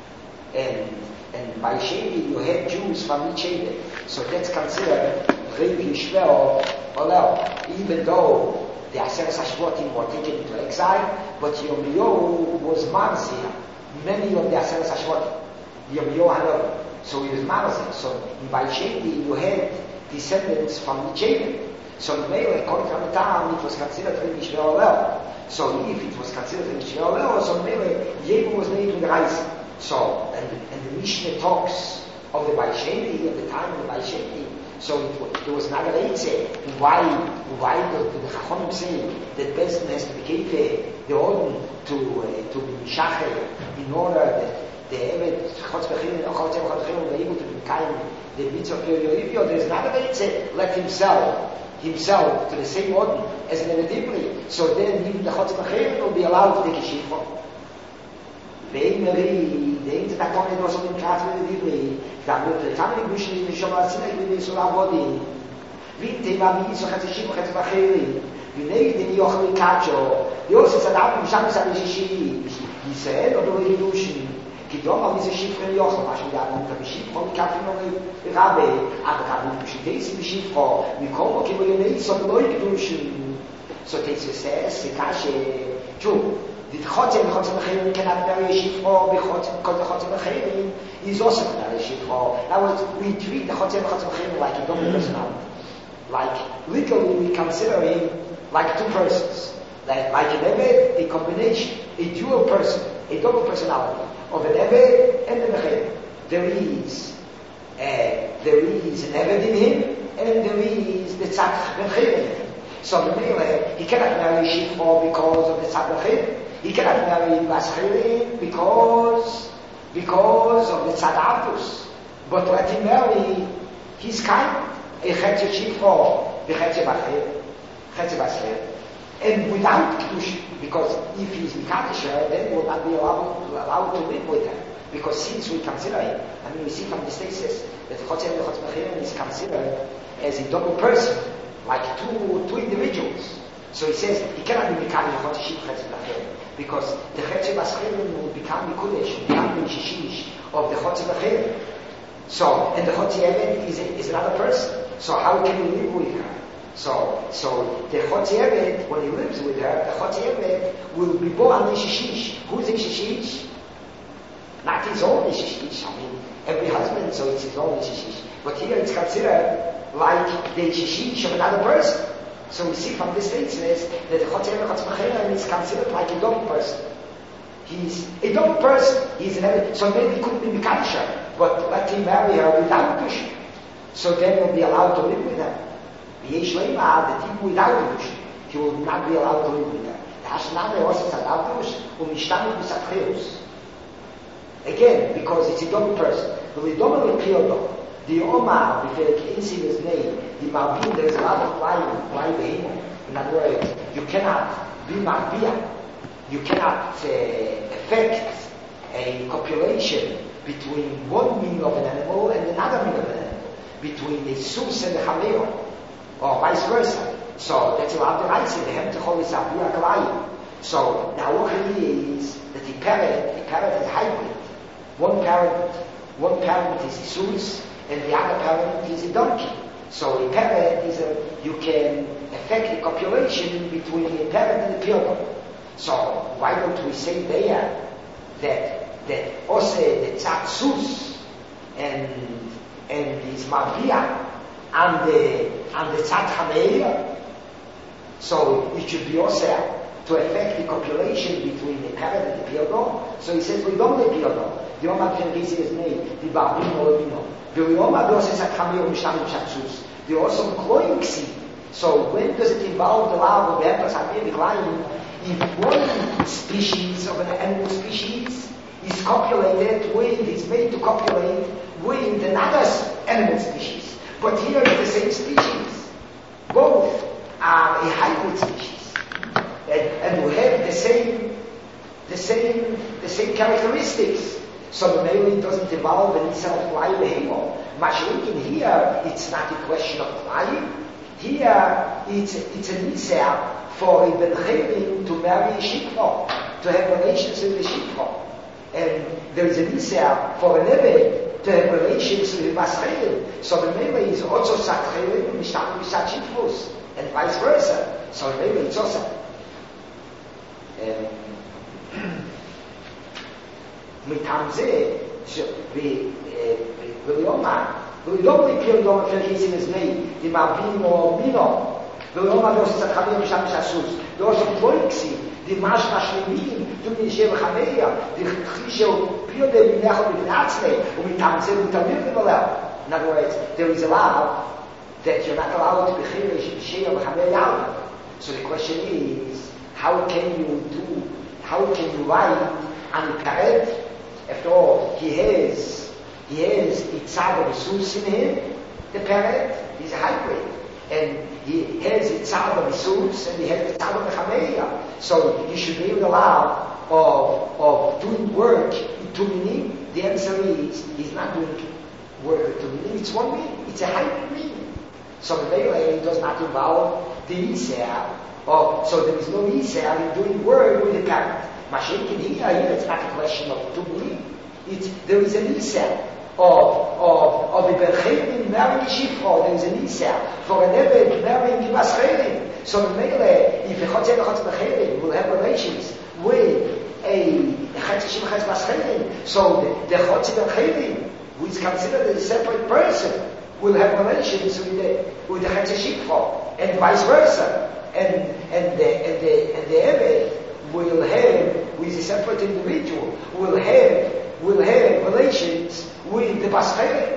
And and by Shevi you have Jews Famichet. So that's considered Revi Shver Olel, even though the Aseres HaShvotim were taken into exile, but Yirmiyahu was Manzir, many of the Aseres HaShvotim. Yirmiyahu Hanavi, So he was Marazeh. So in Baisheni you had descendants from the Jacob. So in Mele, according to the time, it was considered to be Mishra. So if it was considered to be Mishra, so Mele, Yebum was made with Reis. So, and, and the Mishnah talks of the Baisheni, at the time of the Baisheni. So it, there was not a Reitze. Why, why the, the Chachonim say that person has to be kept the order to, uh, to be Mishachel in order that the Evet, Chotz Bechilin, Chotz Bechilin, were able to be kind the mitzvah of Yoyivyo. There is not a Reitze, let himself himself to the same order as an Evedibri. So then even the Chotz Bechilin will be allowed to take a Shifra. Veimeri, the Intertakonet was on the class with the Dibri, that with the family mission in the Shabbat Sinai with the Surah body. Vinte Mami, so has a Shifra, has a Bechilin. You need the Yochel Kacho. The also said, I'm Shabbos Abishishi. He said, or the Revolution. Kidom is a Shifra in Yochel, Mash we have a Shifra, we can't know the Rabbi, and the Rabbi, she takes the Shifra, we call okay, we need some Revolution. So Tetsu says, the Kashe, true. The Chotem, the Chotem Bechelim cannot marry a Shifra because the Chotem Bechelim is also not marry a Shifra. Now we treat the Chotem, the Chotem Bechelim like a double personality. Like, literally we consider him like two persons. Like, like an Eved, a combination, a dual person, a double personality of an Eved and an Bechelim. There is, uh, there is an Eved in him, and there is the Tzad Bechelim in him. So the Mele, he cannot marry Shifra because of the Tzad Bechelim. He cannot marry Baschilim because, because of the Tzadavus. But let him marry his kind, a Chetze Shifra, the Chetze Bachir, Chetze Bachir. And without Kedusha, because if he is Mikadisha, then he will not be allowed, allowed to live with her. Because since we consider him, I mean we see from the stasis that the Chetze and the Chetze Bachir is considered as a double person, like two, two individuals. So he says, he cannot be Mikadisha, Chetze Shifra, Chetze Bachir. Because the Chetze Bachir will become the Kudesh, will become the Shishish of the Chetze Bachir. So, and the Chetze Eved is, is another person. So how can we live with her? So, so the Chetze Eved, when he lives with her, the Chetze Eved will be born the Shishish. Who's the Shishish? Not his own Shishish. I mean, every husband, so it's his own Shishish. But here it's considered like the Shishish of another person. So we see from this statement that the Chetze Eved Chetze Bachir is considered like a double person. He's a double person. He's an Eved. So maybe he couldn't be Mikadisha, but let him marry her without Kedusha. So then he'll be allowed to live with her. V'yesh leima, that even without Kedusha, he will not be allowed to live with her. The Hashanah also said Kedusha, u'mishtamid b'satchirus. Again, because it's a double person. V'lidoma v'piyodom. The Omar, b'ferek Einsi was name, the Marbin, there is a lot of flying, flying behemoth. In other words, you cannot be Marbia. You cannot uh, affect a copulation between one meaning of an animal and another meaning of an animal. Between the sus and the chameo, or vice versa. So that's allowed the rights in the hemtechol is abia kalayim. So the halacha is that the parent, the parent is hybrid. One parent, one parent is a sus, and the other parent is a donkey. So a parent is a, you can affect the copulation between a parent and a pilgrim. So why don't we say there that that also the tzad sus and and his marbia and the and the tzad chameir. So it should be also to affect the copulation between the parent and the pilgrim. So he says we don't the pilgrim. The Omar can raise his name, the barbino olbino. The Omar does tzad chameir mishtam tzad sus. They also cloying seed. So when does it involve the law of the Empress Habib Klein? If one species of an animal species is copulated with, is made to copulate with another animal species. But here it's the same species. Both are a hybrid species. And, and will have the same, the same, the same characteristics. So the male doesn't evolve in itself fly behemoth. Much in here, it's not a question of flying. Here, it's, it's an Isser for a Ben Chayim to marry a Shikra, to have relations with a Shikra. And there is an Isser for an Eved to have relations with a Baschilim. So the Mele is also Satchilim, Mishtam Mishat Shikros, and vice versa. So the Mele is also. Mitam Zeh, ולומר, ולא מפיר יום אפשר כיסים הזמי, עם אבינו או מינו, ולא מה דורס את חמיר משם משסוס, דורס את פויקסי, דימש משלימים, דומי שבע חמיה, דחישו פיודה מנכו מבנעצנה, ומתאמצה ומתאמיר לבלב. In other words, there is a law that you're not allowed to be Shia B'Chamei. So the question is, how can you do, how can you write on the Karet? After all, he has, he has Itzad B'Sus in him, the Karet, he's a hybrid. And he has Itzad B'Sus and he has Itzad B'Chamei. So you should be allowed of, of doing work in two meaning. The answer is, he's not doing work with two meaning, it's one meaning, it's a hybrid meaning. So the Melee does not involve the Yisrael, or so there is no Yisrael in doing work with the parent. Mashiach in here, it's not a question of two meaning. It's there is an Yisrael of of of a Berchelim marrying Shifra, there is an Yisrael for an Eved marrying Baschelim. So the Melee, if a Chotzer and a Chotzer Bachelim will have relations with a Chetz Shimchas Baschelim, so the, the Chotzer Bachelim, who is considered as a separate person, will have relations with the with the Chetz Shifra, and vice versa, and and the and the and the Eved will have, who is a separate individual, will have will have relations with the Baschelim.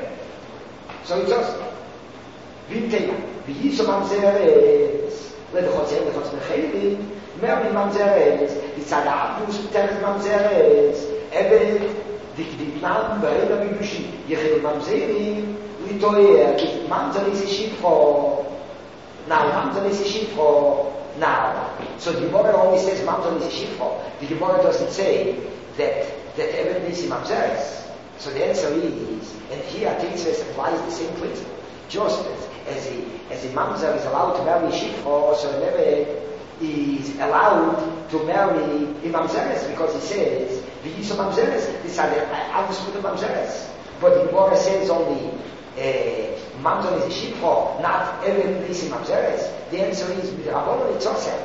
So it's just Vintema, V'yisho Mamzeres, let the Chotzer, the Chotzer Bachelim, Merli Mamzeres, Yitzad Abdus Teres Mamzeres, Eved, Dikdiknam, Bereda Bibushi, Yechel Mamzerim, Litoyer, Mamzer is a Shifra. Now, Mamzer is a Shifra. Now, so the Gemara only says Mamzer is a Shifra. The Gemara doesn't say that that Eved is a Mamzeres. So the answer is, and here Tetzves applies the same principle. Just as, as a as a Mamzer is allowed to marry a Shifra, so an Eved is allowed to marry a Mamzeres, because he says the use of Mamzeres, these are the Avos of Mamzeres. But the Gemara says only uh, Mamzer is a Shifra, not Eved is a Mamzeres. The answer is with Rabbanon it's also.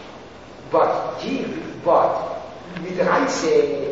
But he, but with Raise,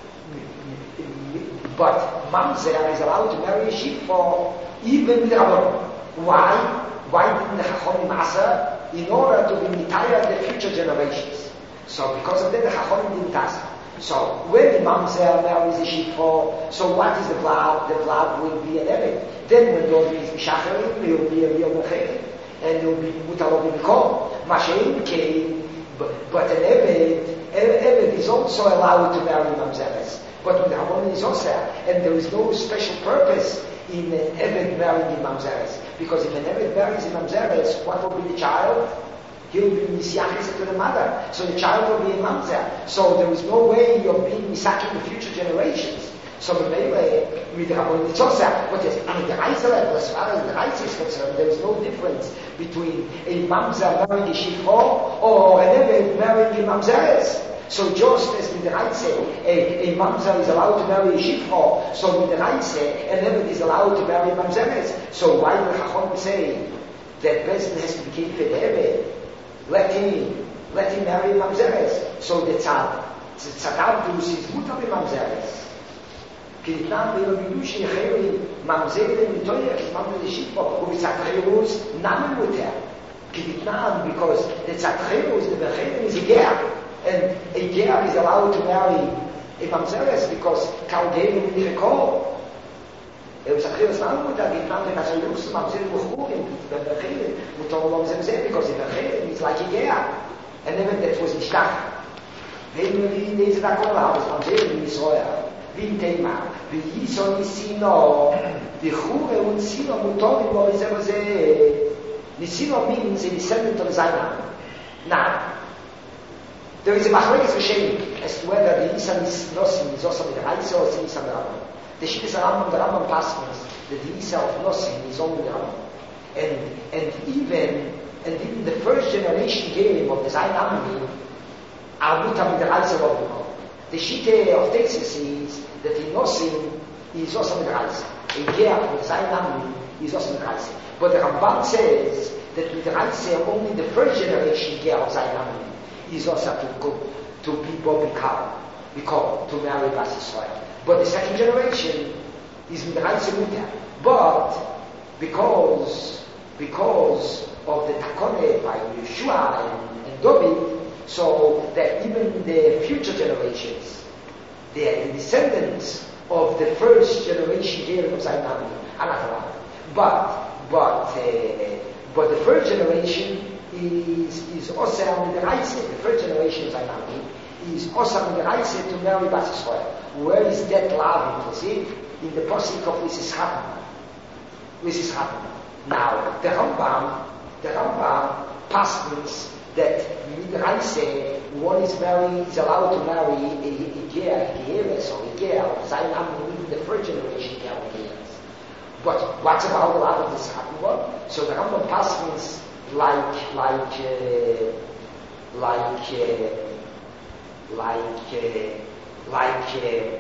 but Mamzer is allowed to marry a Shifra even with Rabbanon. Why? Why didn't the Chacham Asa? In order to be mitayah the future generations. So because of that, the Chacham didn't ask. So when the Mamzer marries a Shifra, so what is the blood? The blood will be an Eved. Then when there is Mishacharim, it will be a real Mecherim, and it will be Mutarov Mikol. Mashein came, but an Eved, Eved is also allowed to marry Mamzeres. But with Rabbanon is also, and there is no special purpose in an Eved marrying in Mamzeres. Because if an Eved marries in Mamzeres, what will be the child? He'll be Misyachis to the mother. So the child will be a Mamzer. So there is no way of being Misakim the future generations. So the Mele, with the Rabbanon Nitzosa, what is, I mean, the Reise level, as far as the Reise is concerned, there is no difference between a Mamzer marrying a Shifra or an Eved marrying a Mamzeres. So just as with the Reise, a, a Mamzer is allowed to marry a Shifra, so with the Reise, an Eved is allowed to marry a Mamzeres. So why will Chacham say that Bezin has to be kept with the Eved? Let him, let him marry Mamzeres. So the Tzad, the Tzadavdus is mutar be Mamzeres. Kitnan be Bilushi Yecheli Mamzeres Mitoyer is Mamzer Shifra. Who is Tzadchirus Namen mutar. Kitnan, because the Tzadchirus, the Bechelim is a ger, and a ger is allowed to marry a Mamzeres because Kalgelim Nichekol. It was a clear statement that he found that as a Yus, Mamzer Muchurim, the Bechelim, Mutorolom Zemzeh, because the Bechelim is like a Ger. And then that was Nishtach. Wenn wir in diese Dakola, das Mamzer in Israel, wie in Tema, wie Yison Nisino, die Chure und Sino Mutorim, wo wir sagen, Nisino means a descendant of Zainam. Now, there is a Machlekes Hashem as to whether the Yisan is Nosim is also with the Reise or Yisan Rambam. The Shittas Rambam, the Rambam Pasmas, that the Yisa of Nosim is only the Rambam. And, and even, and even the first generation game of the Zayin Amami are Mutam with the Reise of Rambam. The Shitte of Texas is that in Nosim is also with the Reise. A Ger with Zayin Amami is also with the Reise. But the Rambam says that with the Reise only the first generation Ger of Zayin Amami is also to go to be Bobby Kar. because to marry Bas Yisrael. But the second generation is Midrash Muta. But because because of the Takone by Yeshua and, and David, so that even the future generations, they are the descendants of the first generation here of Zainami, are not allowed. But but uh, but the first generation is is also on the Raise. The first generation of Zainami is also on the Raise to marry Bas Yisrael. Where is that love? You see, in the posik of Missus Chapman. Missus Chapman. Now the Rambam, the Rambam passes that Midrash, one is marry is allowed to marry a Ikea, Ikeres or Ikea, Zainam, even the first generation Ikeres. But what's about a lot of this Chapman? So the Rambam passes like like uh, like uh, like uh, like uh,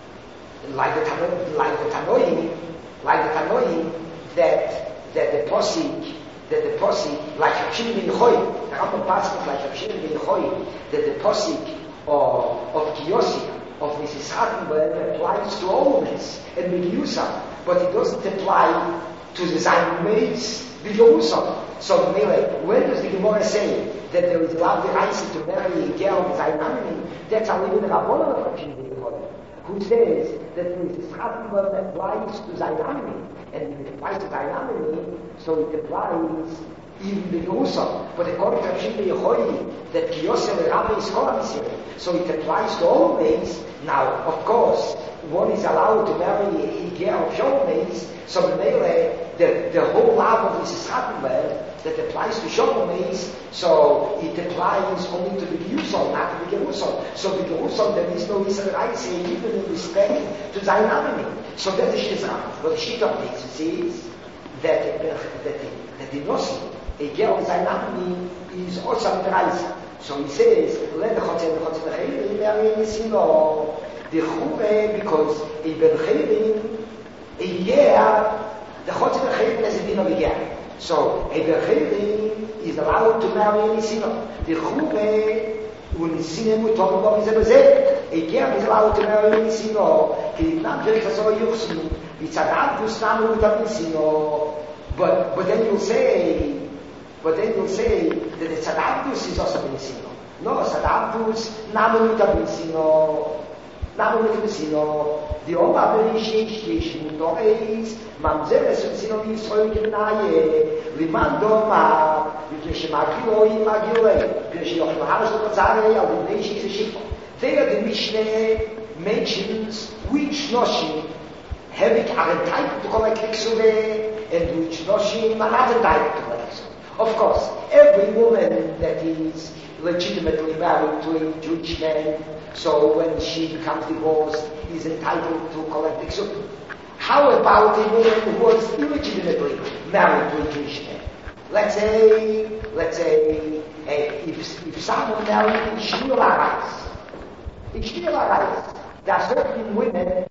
like the Tanoim, like the Tanoim, like the Tanoim that that the posik, that the posik, like Hashim bin Choy, the Rambam passes like Hashim bin Choy, that the posik of of Kiyosi, of Missus Hartenberg applies to all this and Migyusa, but it doesn't apply to the Zayin Meis B'Yosam. So when does the Gemara say that there is allowed the Raisi to marry a girl with Zayin Amini? That's how even the Rabbanon of Hashim bin Choy, who says that Missus Hartenberg applies to Zayin Amini. And if it applies to Zayin, so it applies even the Yerusal. But according to Hashim Yehoyi, that Kiyosel and Rabbi is Kolam, so it applies to all ways. Now, of course, one is allowed to marry a girl of Shomeis, so the, the whole love of Missus Hartenberg that applies to Shomeis, so it applies only to the Yerusal, not to the Yerusal. So the Yerusal, there is no Israel, even in respect to Zayin. So that is Shizram. But the Shita makes is that that that the Nossi, a girl of Zayin is also Midrash. So he says, let the Chotzeh, the Chotzeh, the Chayrim, marry Nisino, the Chube, because a Ben Chayrim, a year, the Chotzeh, the Chayrim has a din of a year. So a Ben Chayrim is allowed to marry Nisino. The Chube, וניסינו טוב בו מזה בזה, הגיע מזה לאו תמר וניסינו, כי נתנם דרך עשו יוחסנו, מצד גוסננו את הניסינו. But, but then you'll say, but then you'll say that the Tzadavdus is also Benisino. No, Tzadavdus, namu mit Benisino, namu mit Benisino. The Oma Berishi, Shishim, Doreis, Mamzeres, Benisino, Yisroel, Gimnaye, Limando, Ma, Yishmakiloi, Magiloi, Yishmakiloi, Hamas, Al Neshi, Shifo. There the Mishnah mentions which Noshim have it are entitled to collect Exuve, and which Noshim are not entitled to collect Exuve. Of course, every woman that is legitimately married to a Jewish man, so when she becomes divorced, is entitled to collect Exuve. How about a woman who was illegitimately married to a Jewish man? Let's say, let's say, hey, if, if someone married in Shmuel Arayis, in Shmuel Arayis, there are certain women